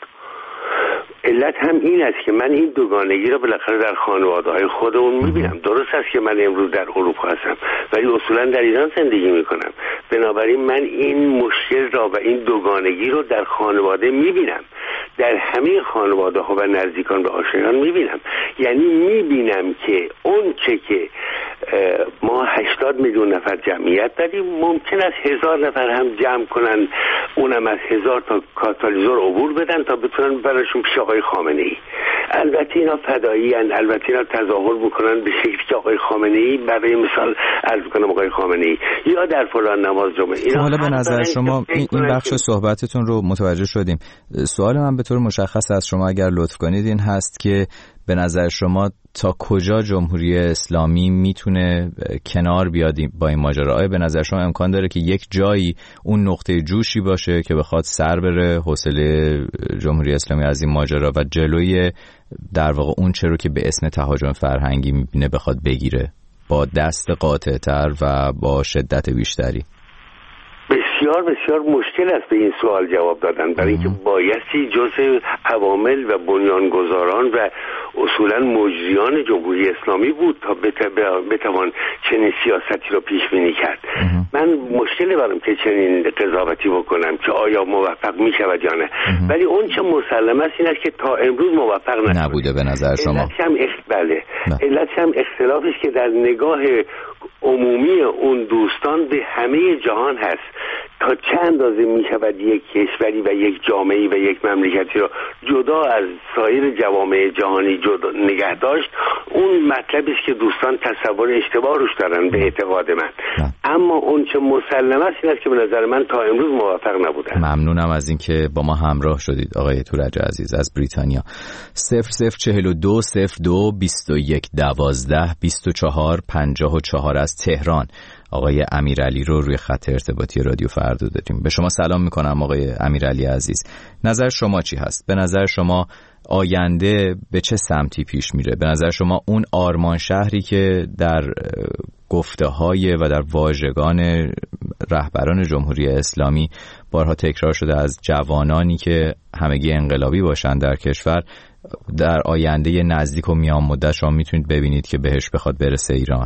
علت هم این است که من این دوگانگی را بالاخره در خانواده‌های خودمون میبینم. درست است که من امروز در اروپا هستم ولی اصولا در ایران زندگی میکنم، بنابراین من این مشکل را و این دوگانگی رو در خانواده میبینم، در همه خانواده ها و نزدیکان و آشنایان میبینم. یعنی میبینم که اون چه که ما 80 میلیون نفر جمعیت داریم ممکن است 1000 نفر هم جمع کنن، اونم از 1000 تا کاتالیزور عبور بدن تا بتونن براشون پیش آقای خامنه ای. البته اینا فدایی ان، البته اینا تظاهر میکنن به شکلی که آقای خامنه ای، برای مثال عرض کنم آقای خامنه ای یا در فلان نماز جمعه. حالا به نظر شما این بخش صحبتتون رو متوجه شدیم. سوال من به طور مشخص از شما اگر لطف کنید این هست که به نظر شما تا کجا جمهوری اسلامی میتونه کنار بیاد با این ماجرا؟ آیا به نظر شما امکان داره که یک جایی اون نقطه جوشی باشه که بخواد سر بره حوصله جمهوری اسلامی از این ماجرا و جلوی در واقع اون چه رو که به اسم تهاجم فرهنگی میبینه بخواد بگیره با دست قاطع‌تر و با شدت بیشتری؟ بسیار بسیار مشکل است به این سوال جواب دادن، برای اینکه بایستی جزء عوامل و بنیانگذاران و اصولا مجریان جمهوری اسلامی بود تا بتوان چنین سیاستی رو پیش بینی کرد. من مشکلی برام که چنین قضاوتی بکنم که آیا موفق می شود یا نه، ولی اون چه مسلم است این است که تا امروز موفق نبوده به نظر شما. علتش هم اختلافی است که در نگاه عمومی اون دوستان به همه جهان هست. تا چه اندازه می شود یک کشوری و یک جامعه‌ای و یک مملکتی را جدا از سایر جوامع جهانی جدا نگه داشت، اون مطلبی است که دوستان تصور اشتباه روش دارن به اعتقاد من. اما اون چه مسلم است این است که به نظر من تا امروز موفق نبودن. ممنونم از اینکه با ما همراه شدید آقای تورج عزیز از بریتانیا. 0042 02 21 12 24 54 از تهران. آقای امیرعلی رو روی خط ارتباطی رادیو فردا داریم. به شما سلام میکنم آقای امیرعلی عزیز. نظر شما چی هست؟ به نظر شما آینده به چه سمتی پیش میره؟ به نظر شما اون آرمان شهری که در گفته‌های و در واژگان رهبران جمهوری اسلامی بارها تکرار شده از جوانانی که همگی انقلابی باشن در کشور، در آینده نزدیک و میان مدت شما میتونید ببینید که بهش بخواد برسه ایران؟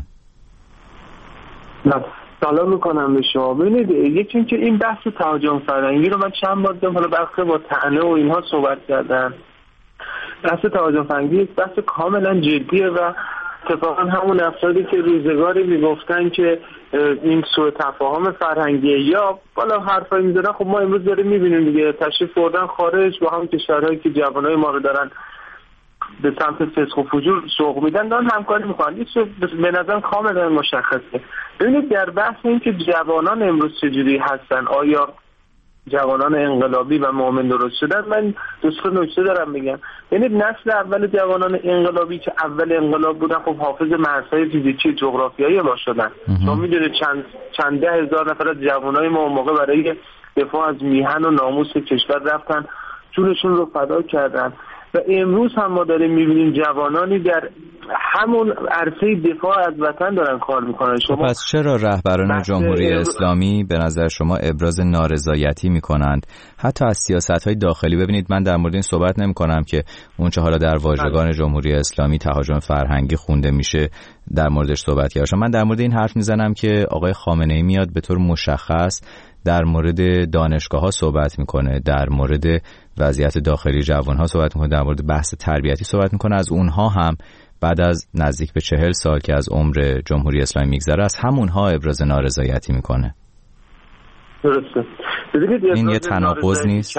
سلام میکنم به شما. ببینید یکی این که این بحث تهاجم فرهنگی رو من چند بار دیدم، حالا بحث با طعنه و اینها صحبت کردن. بحث تهاجم فرهنگی بحث کاملا جدیه و اتفاقا همون افرادی که روزگاری میگفتن که این سوء تفاهم فرهنگی یا بالا حرفایی میزنن، خب ما امروز داریم میبینیم دیگه تشریف بردن خارج با هم کشورهایی که جوانای ما رو دارن به سمت فسق و فجور سوق میدن، دارن همکاری میکنن. این به نظر کاملا مشخصه. ببینید در بحث این که جوانان امروز چجوری هستن، آیا جوانان انقلابی و مؤمن درست شدن، من دوست نکته دارم میگم. یعنی نسل اول جوانان انقلابی که اول انقلاب بودن خب حافظ مرزهای فیزیکی جغرافیایی ما شدن. شما میدونید چند ده هزار نفر از جوانای ما موقع برای دفاع از میهن و ناموس کشور رفتن، جونشون رو فدا کردن و امروز هم ما داریم میبینیم جوانانی در همون عرصه دفاع از وطن دارن کار میکنن. شما پس چرا رهبران جمهوری اسلامی به نظر شما ابراز نارضایتی میکنند حتی از سیاست‌های داخلی؟ ببینید من در مورد این صحبت نمی‌کنم که اون چه حالا در واژگان جمهوری اسلامی تهاجم فرهنگی خونده میشه در موردش صحبت کردم. من در مورد این حرف میزنم که آقای خامنه‌ای میاد به طور مشخص در مورد دانشگاه‌ها صحبت میکنه، در مورد وضعیت داخلی جوان‌ها صحبت میکنه، در مورد بحث تربیتی صحبت میکنه. از اونها هم بعد از نزدیک به 40 سال که از عمر جمهوری اسلامی میگذره از همونها ابراز نارضایتی میکنه. درسته. این یه تناقض نیست؟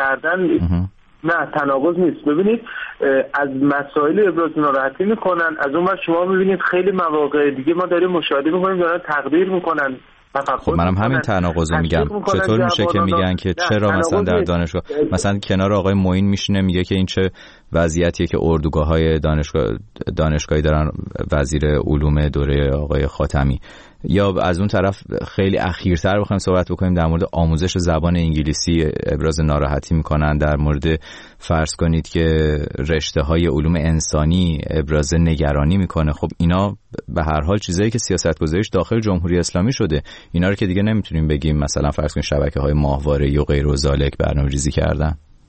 نه تناقض نیست. ببینید از مسائل ابراز ناراحتی میکنن، از اون ور شما میبینید خیلی مواقع دیگه ما داریم مشاهده میکنیم دارن تقدیر میکنن. خب منم همین تناقض رو میگم. چطور میشه که میگن که چرا مثلا در دانشگاه مثلا کنار آقای معین میشینه میگه که این چه وضعیتیه که اردوگاه‌های دانشگاهی دارن وزیر علوم دوره آقای خاتمی، یا از اون طرف خیلی اخیرتر بخوایم صحبت بکنیم در مورد آموزش زبان انگلیسی ابراز ناراحتی میکنن، در مورد فرض کنید که رشته‌های علوم انسانی ابراز نگرانی میکنه. خب اینا به هر حال چیزایی که سیاست‌گذاریش داخل جمهوری اسلامی شده، اینا رو که دیگه نمیتونیم بگیم مثلا فرض کنید شبکه‌های ماهواره‌ای و غیر و ذالک برنامه‌ریزی کردن.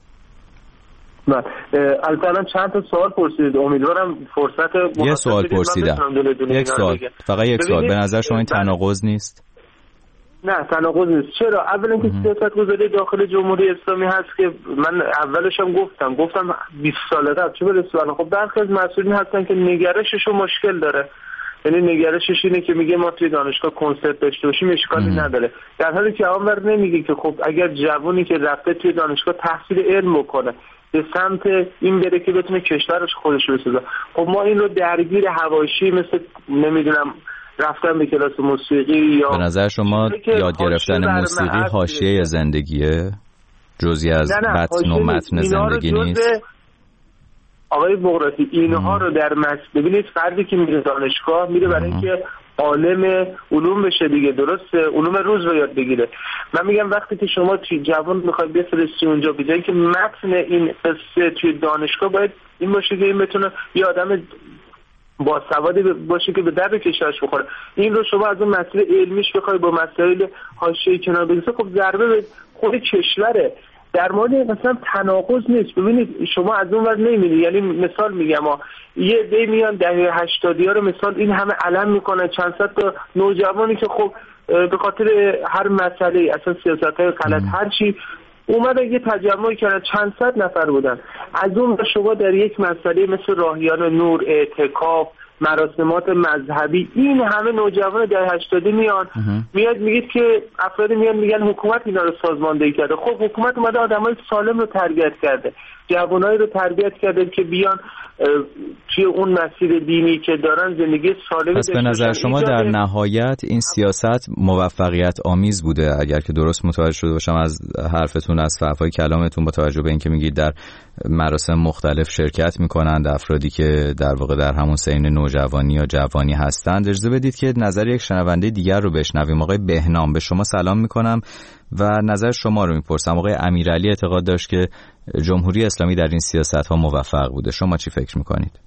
البته چند تا سوال پرسیدید، امیدوارم فرصت یه سوال پرسیدم. یک سوال، فقط یک سوال. به نظر شما این تناقض نیست؟ نه تناقض نیست. چرا؟ اولا که سیاست‌گذاری داخل جمهوری اسلامی هست که من اولش هم گفتم 20 سال قبل چه برسه. خب برخی از مسئولین هستن که نگرششون مشکل داره، یعنی نگرشش اینه که میگه ما توی دانشگاه کنسرت داشته باشیم اشکالی نداره، در حالی که اونور نمیگه که خب اگر جوونی که رفته توی دانشگاه تحصیل علم بکنه به سمت این بره که بتونه کشورش خودش بسازه. خب ما این رو درگیر حواشی مثل نمیدونم رفتن به کلاس موسیقی یا به نظر شما یاد گرفتن موسیقی حاشیه زندگیه، جزئی از متن و متن زندگی نیست؟ آقای بغراتی اینها رو در ببینید فردی که میره دانشگاه میره برای اینکه عالم علوم بشه دیگه، درسته؟ علوم روز رو یاد بگیره. من میگم وقتی که شما توی جوان میخواید بفرستی اونجا بجای که متن این قصه توی دانشگاه باید این باشه که این بتونه یه آدم با سوادی باشه که به درد کشورش بخوره. این رو شما از اون مسئله علمیش بخوای با مسائل حاشیه‌ای کنار بگذاری، خب ضربه به خود کشوره. در مورد مثلا تناقض نیست. ببینید شما از اون ور نمی‌بینید، یعنی مثال میگم یه عده میان دهه 80 ها رو مثال این همه علم میکنن، چند صد تا نوجوانی که خب به خاطر هر مسئله اصلا سیاست‌های غلط هر چی اومدن یه تجمعی کردن، چند صد نفر بودن. از اون شما در یک مسئله مثل راهیان نور، اعتکاف، مراسمات مذهبی، این همه نوجوان در 80 میاد میگید که افراد میگن حکومت اینا رو سازماندهی کرده. خب حکومت اومده آدمای سالم رو تربیت کرده، جوانایی رو تربیت کرده که بیان توی اون مسیر دینی که دارن زندگی سالمی داشته باشن. پس به نظر شما در نهایت این سیاست موفقیت آمیز بوده، اگر که درست متوجه شده باشم از حرفتون، از فحوای کلامتون، با توجه به اینکه میگید در مراسم مختلف شرکت میکنند افرادی که در واقع در همون سین نوجوانی یا جوانی هستند. اجازه بدید که نظر یک شنونده دیگر رو بشنویم. آقای بهنام، به شما سلام میکنم و نظر شما رو میپرسم. آقای امیرعلی اعتقاد داشت که جمهوری اسلامی در این سیاست‌ها موفق بوده. شما چی فکر میکنید؟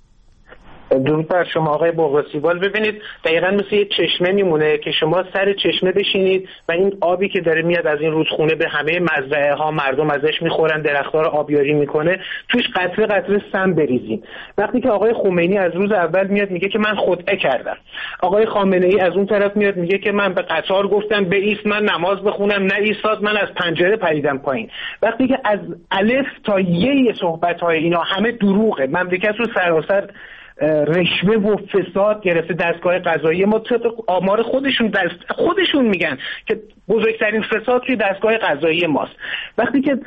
درود بر شما آقای بغراسیوال. ببینید دقیقاً مثل یه چشمه میمونه که شما سر چشمه بشینید و این آبی که داره میاد از این رودخونه به همه مزرعه ها، مردم ازش میخورن، درخت‌ها رو آبیاری میکنه، توش قطره قطره سم بریزید. وقتی که آقای خمینی از روز اول میاد میگه که من خدعه کردم، آقای خامنه‌ای از اون طرف میاد میگه که من به قطار گفتم بایست من نماز بخونم، نه ایستاد، من از پنجره پریدم پایین. وقتی که از الف تا یه صحبت‌های اینا همه دروغه، مملکت رو سراسر رشوه و فساد گرفته، دستگاه قضایی ما طبق آمار خودشون میگن که بزرگترین فساد توی دستگاه قضایی ماست. وقتی که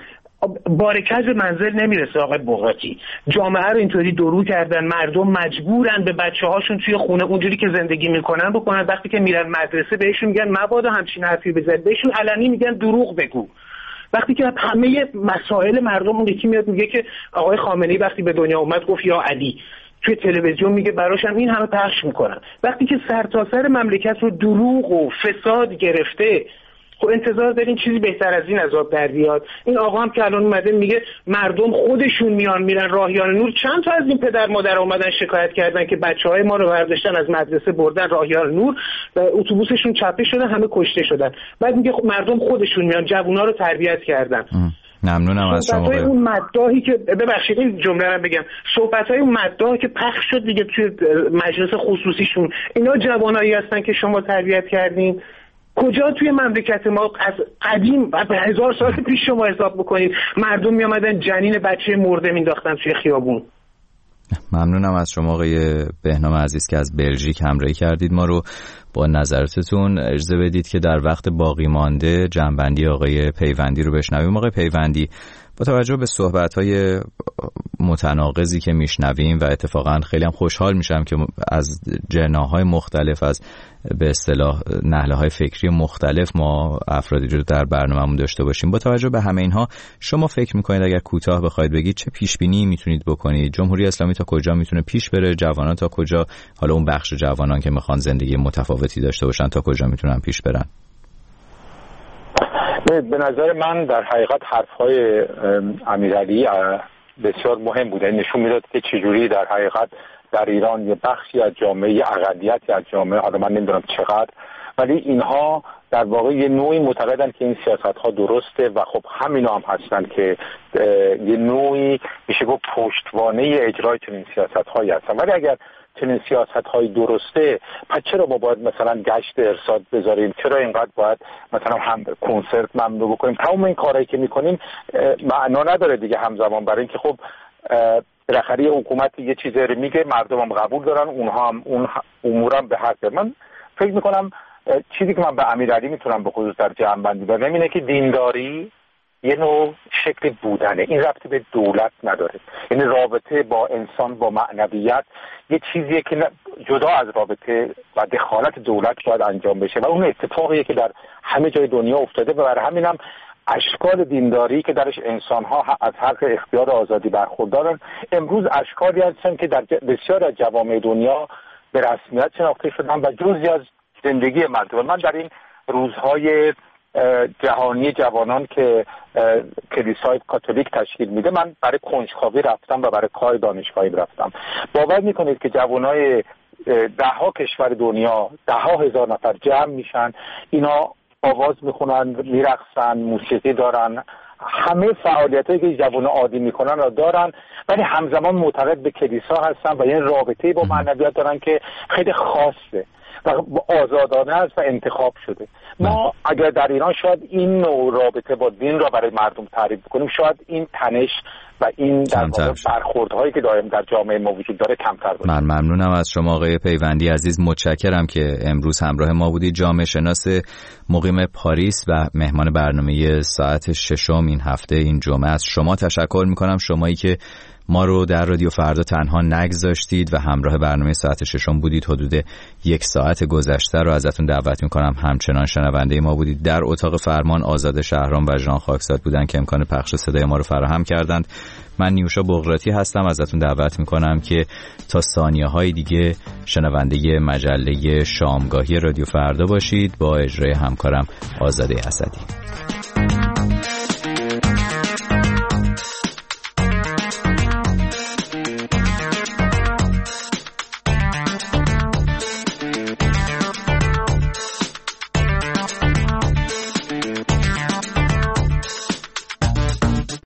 بارکج به منزل نمیرسه آقای بغراتی، جامعه رو اینطوری درو کردن، مردم مجبورن به بچه‌هاشون توی خونه اونجوری که زندگی میکنن بکنن، وقتی که میرن مدرسه بهشون میگن مبادا همچین حرفی بزن، بهشون علنی میگن دروغ بگو. وقتی که همه مسائل مردم اون یکی میاد میگه که آقای خامنه‌ای وقتی به دنیا اومد گفت یا علی، توی تلویزیون میگه براشم این همه پخش میکنن. وقتی که سرتاسر مملکت رو دروغ و فساد گرفته، خب انتظار دارین چیزی بهتر از این از آب در بیاد؟ این آقا هم که الان اومده میگه مردم خودشون میرن راهیان نور. چند تا از این پدر مادر اومدن شکایت کردن که بچهای ما رو برداشتن از مدرسه بردن راهیان نور و اتوبوسشون چپه شده، همه کشته شدن. بعد میگه مردم خودشون میان جوونا رو تربیت کردن. ممنونم از شما. صحبت‌های اون مداحی که ببخشید این جمله رو بگم، صحبت‌های اون مداحی که پخش شد دیگه توی مجلس خصوصیشون، اینا جوانایی هستن که شما تربیت کردین. کجا توی مملکت ما از قدیم و به 1000 سال پیش شما حساب بکنید مردم می اومدن جنین بچه مرده مینداختن توی خیابون؟ ممنونم از شما آقای بهنام عزیز که از بلژیک همراهی کردید ما رو با نظراتتون. اجازه بدید که در وقت باقی مانده جنبندی آقای پیوندی رو بشنویم. آقای پیوندی، با توجه به صحبت‌های متناقضی که میشنویم و اتفاقا خیلی هم خوشحال میشم که از جناح‌های مختلف، از به اصطلاح نهله‌های فکری مختلف ما افرادی رو در برنامه‌مون داشته باشیم، با توجه به همه اینها شما فکر می‌کنید اگر کوتاه بخواید بگید چه پیش‌بینی میتونید بکنید؟ جمهوری اسلامی تا کجا میتونه پیش بره؟ جوانان تا کجا، حالا اون بخش جوانان که میخوان زندگی متفاوتی داشته باشن، تا کجا میتونن پیش برن؟ به نظر من در حقیقت حرف‌های امیرعلی بسیار مهم بوده. نشون میداد که چجوری در حقیقت در ایران یه بخشی از جامعه، اقلیتی از جامعه، حالا من نمیدونم چقدر، ولی اینها در واقع یه نوعی معتقدن که این سیاست‌ها درسته و خب همینا هم هستن که یه نوعی میشه گفت پشتوانه اجرای چنین سیاست‌هایی هستن. ولی اگر چنین سیاست‌های درسته، پس چرا ما باید مثلا گشت ارصاد بذاریم؟ چرا اینقدر باید مثلا هم کنسرت ممنوع بکنیم؟ تمام این کارهایی که میکنیم معنا نداره دیگه همزمان، برای اینکه خب بالاخره حکومت یه چیزی رو میگه، مردم هم قبول دارن، اونها هم اون امور هم به حق. من فکر میکنم چیزی که من به امیرعلی میتونم به خصوص در جمع‌بندی بگم اینه که دینداری یه نوع شکل بودنه، این ربطی به دولت نداره. یعنی رابطه با انسان، با معنویت یه چیزیه که جدا از رابطه و دخالت دولت باید انجام بشه و اون اتفاقیه که در همه جای دنیا افتاده و برای همین هم اشکال دینداری که درش انسان‌ها از حق اختیار آزادی برخوردارن امروز اشکالی هستن که در بسیار از جوامع دنیا به رسمیت شناخته شدن و جزئی از زندگی مردم. من در این روزهای جهانی جوانان که کلیسای کاتولیک تشکیل میده، من برای کنجکاوی رفتم و برای کار دانشگاهی رفتم. باور میکنید که جوانای 10 کشور دنیا 10,000 نفر جمع میشن، اینا آواز میخونن، میرقصن، موسیقی دارن، همه فعالیتایی که جوان عادی میکنن را دارن، ولی همزمان معتقد به کلیسا هستن و یه رابطه‌ای با معنویات دارن که خیلی خاصه و آزادانه است و انتخاب شده. ما اگر در ایران شاید این نوع رابطه با دین را برای مردم تعریف کنیم، شاید این تنش و این در واقع برخوردهایی که دائم در جامعه ما وجود داره کمتر باشه. من ممنونم از شما آقای پیوندی عزیز، متشکرم که امروز همراه ما بودید. جامعه شناس مقیم پاریس و مهمان برنامه ساعت 6 این هفته این جمعه. از شما تشکر میکنم، شمایی که ما رو در رادیو فردا تنها نگذاشتید و همراه برنامه ساعت 6 بودید. حدود 1 ساعت گذشته رو ازتون دعوت میکنم همچنان شنونده ما بودید. در اتاق فرمان آزاد شهرام و ژان خاکزاد بودن که امکان پخش صدای ما رو فراهم کردند. من نیوشا بغراتی هستم، ازتون دعوت میکنم که تا ثانیه‌های دیگه شنونده مجله شامگاهی رادیو فردا باشید با اجرای همکارم آزاده اسدی.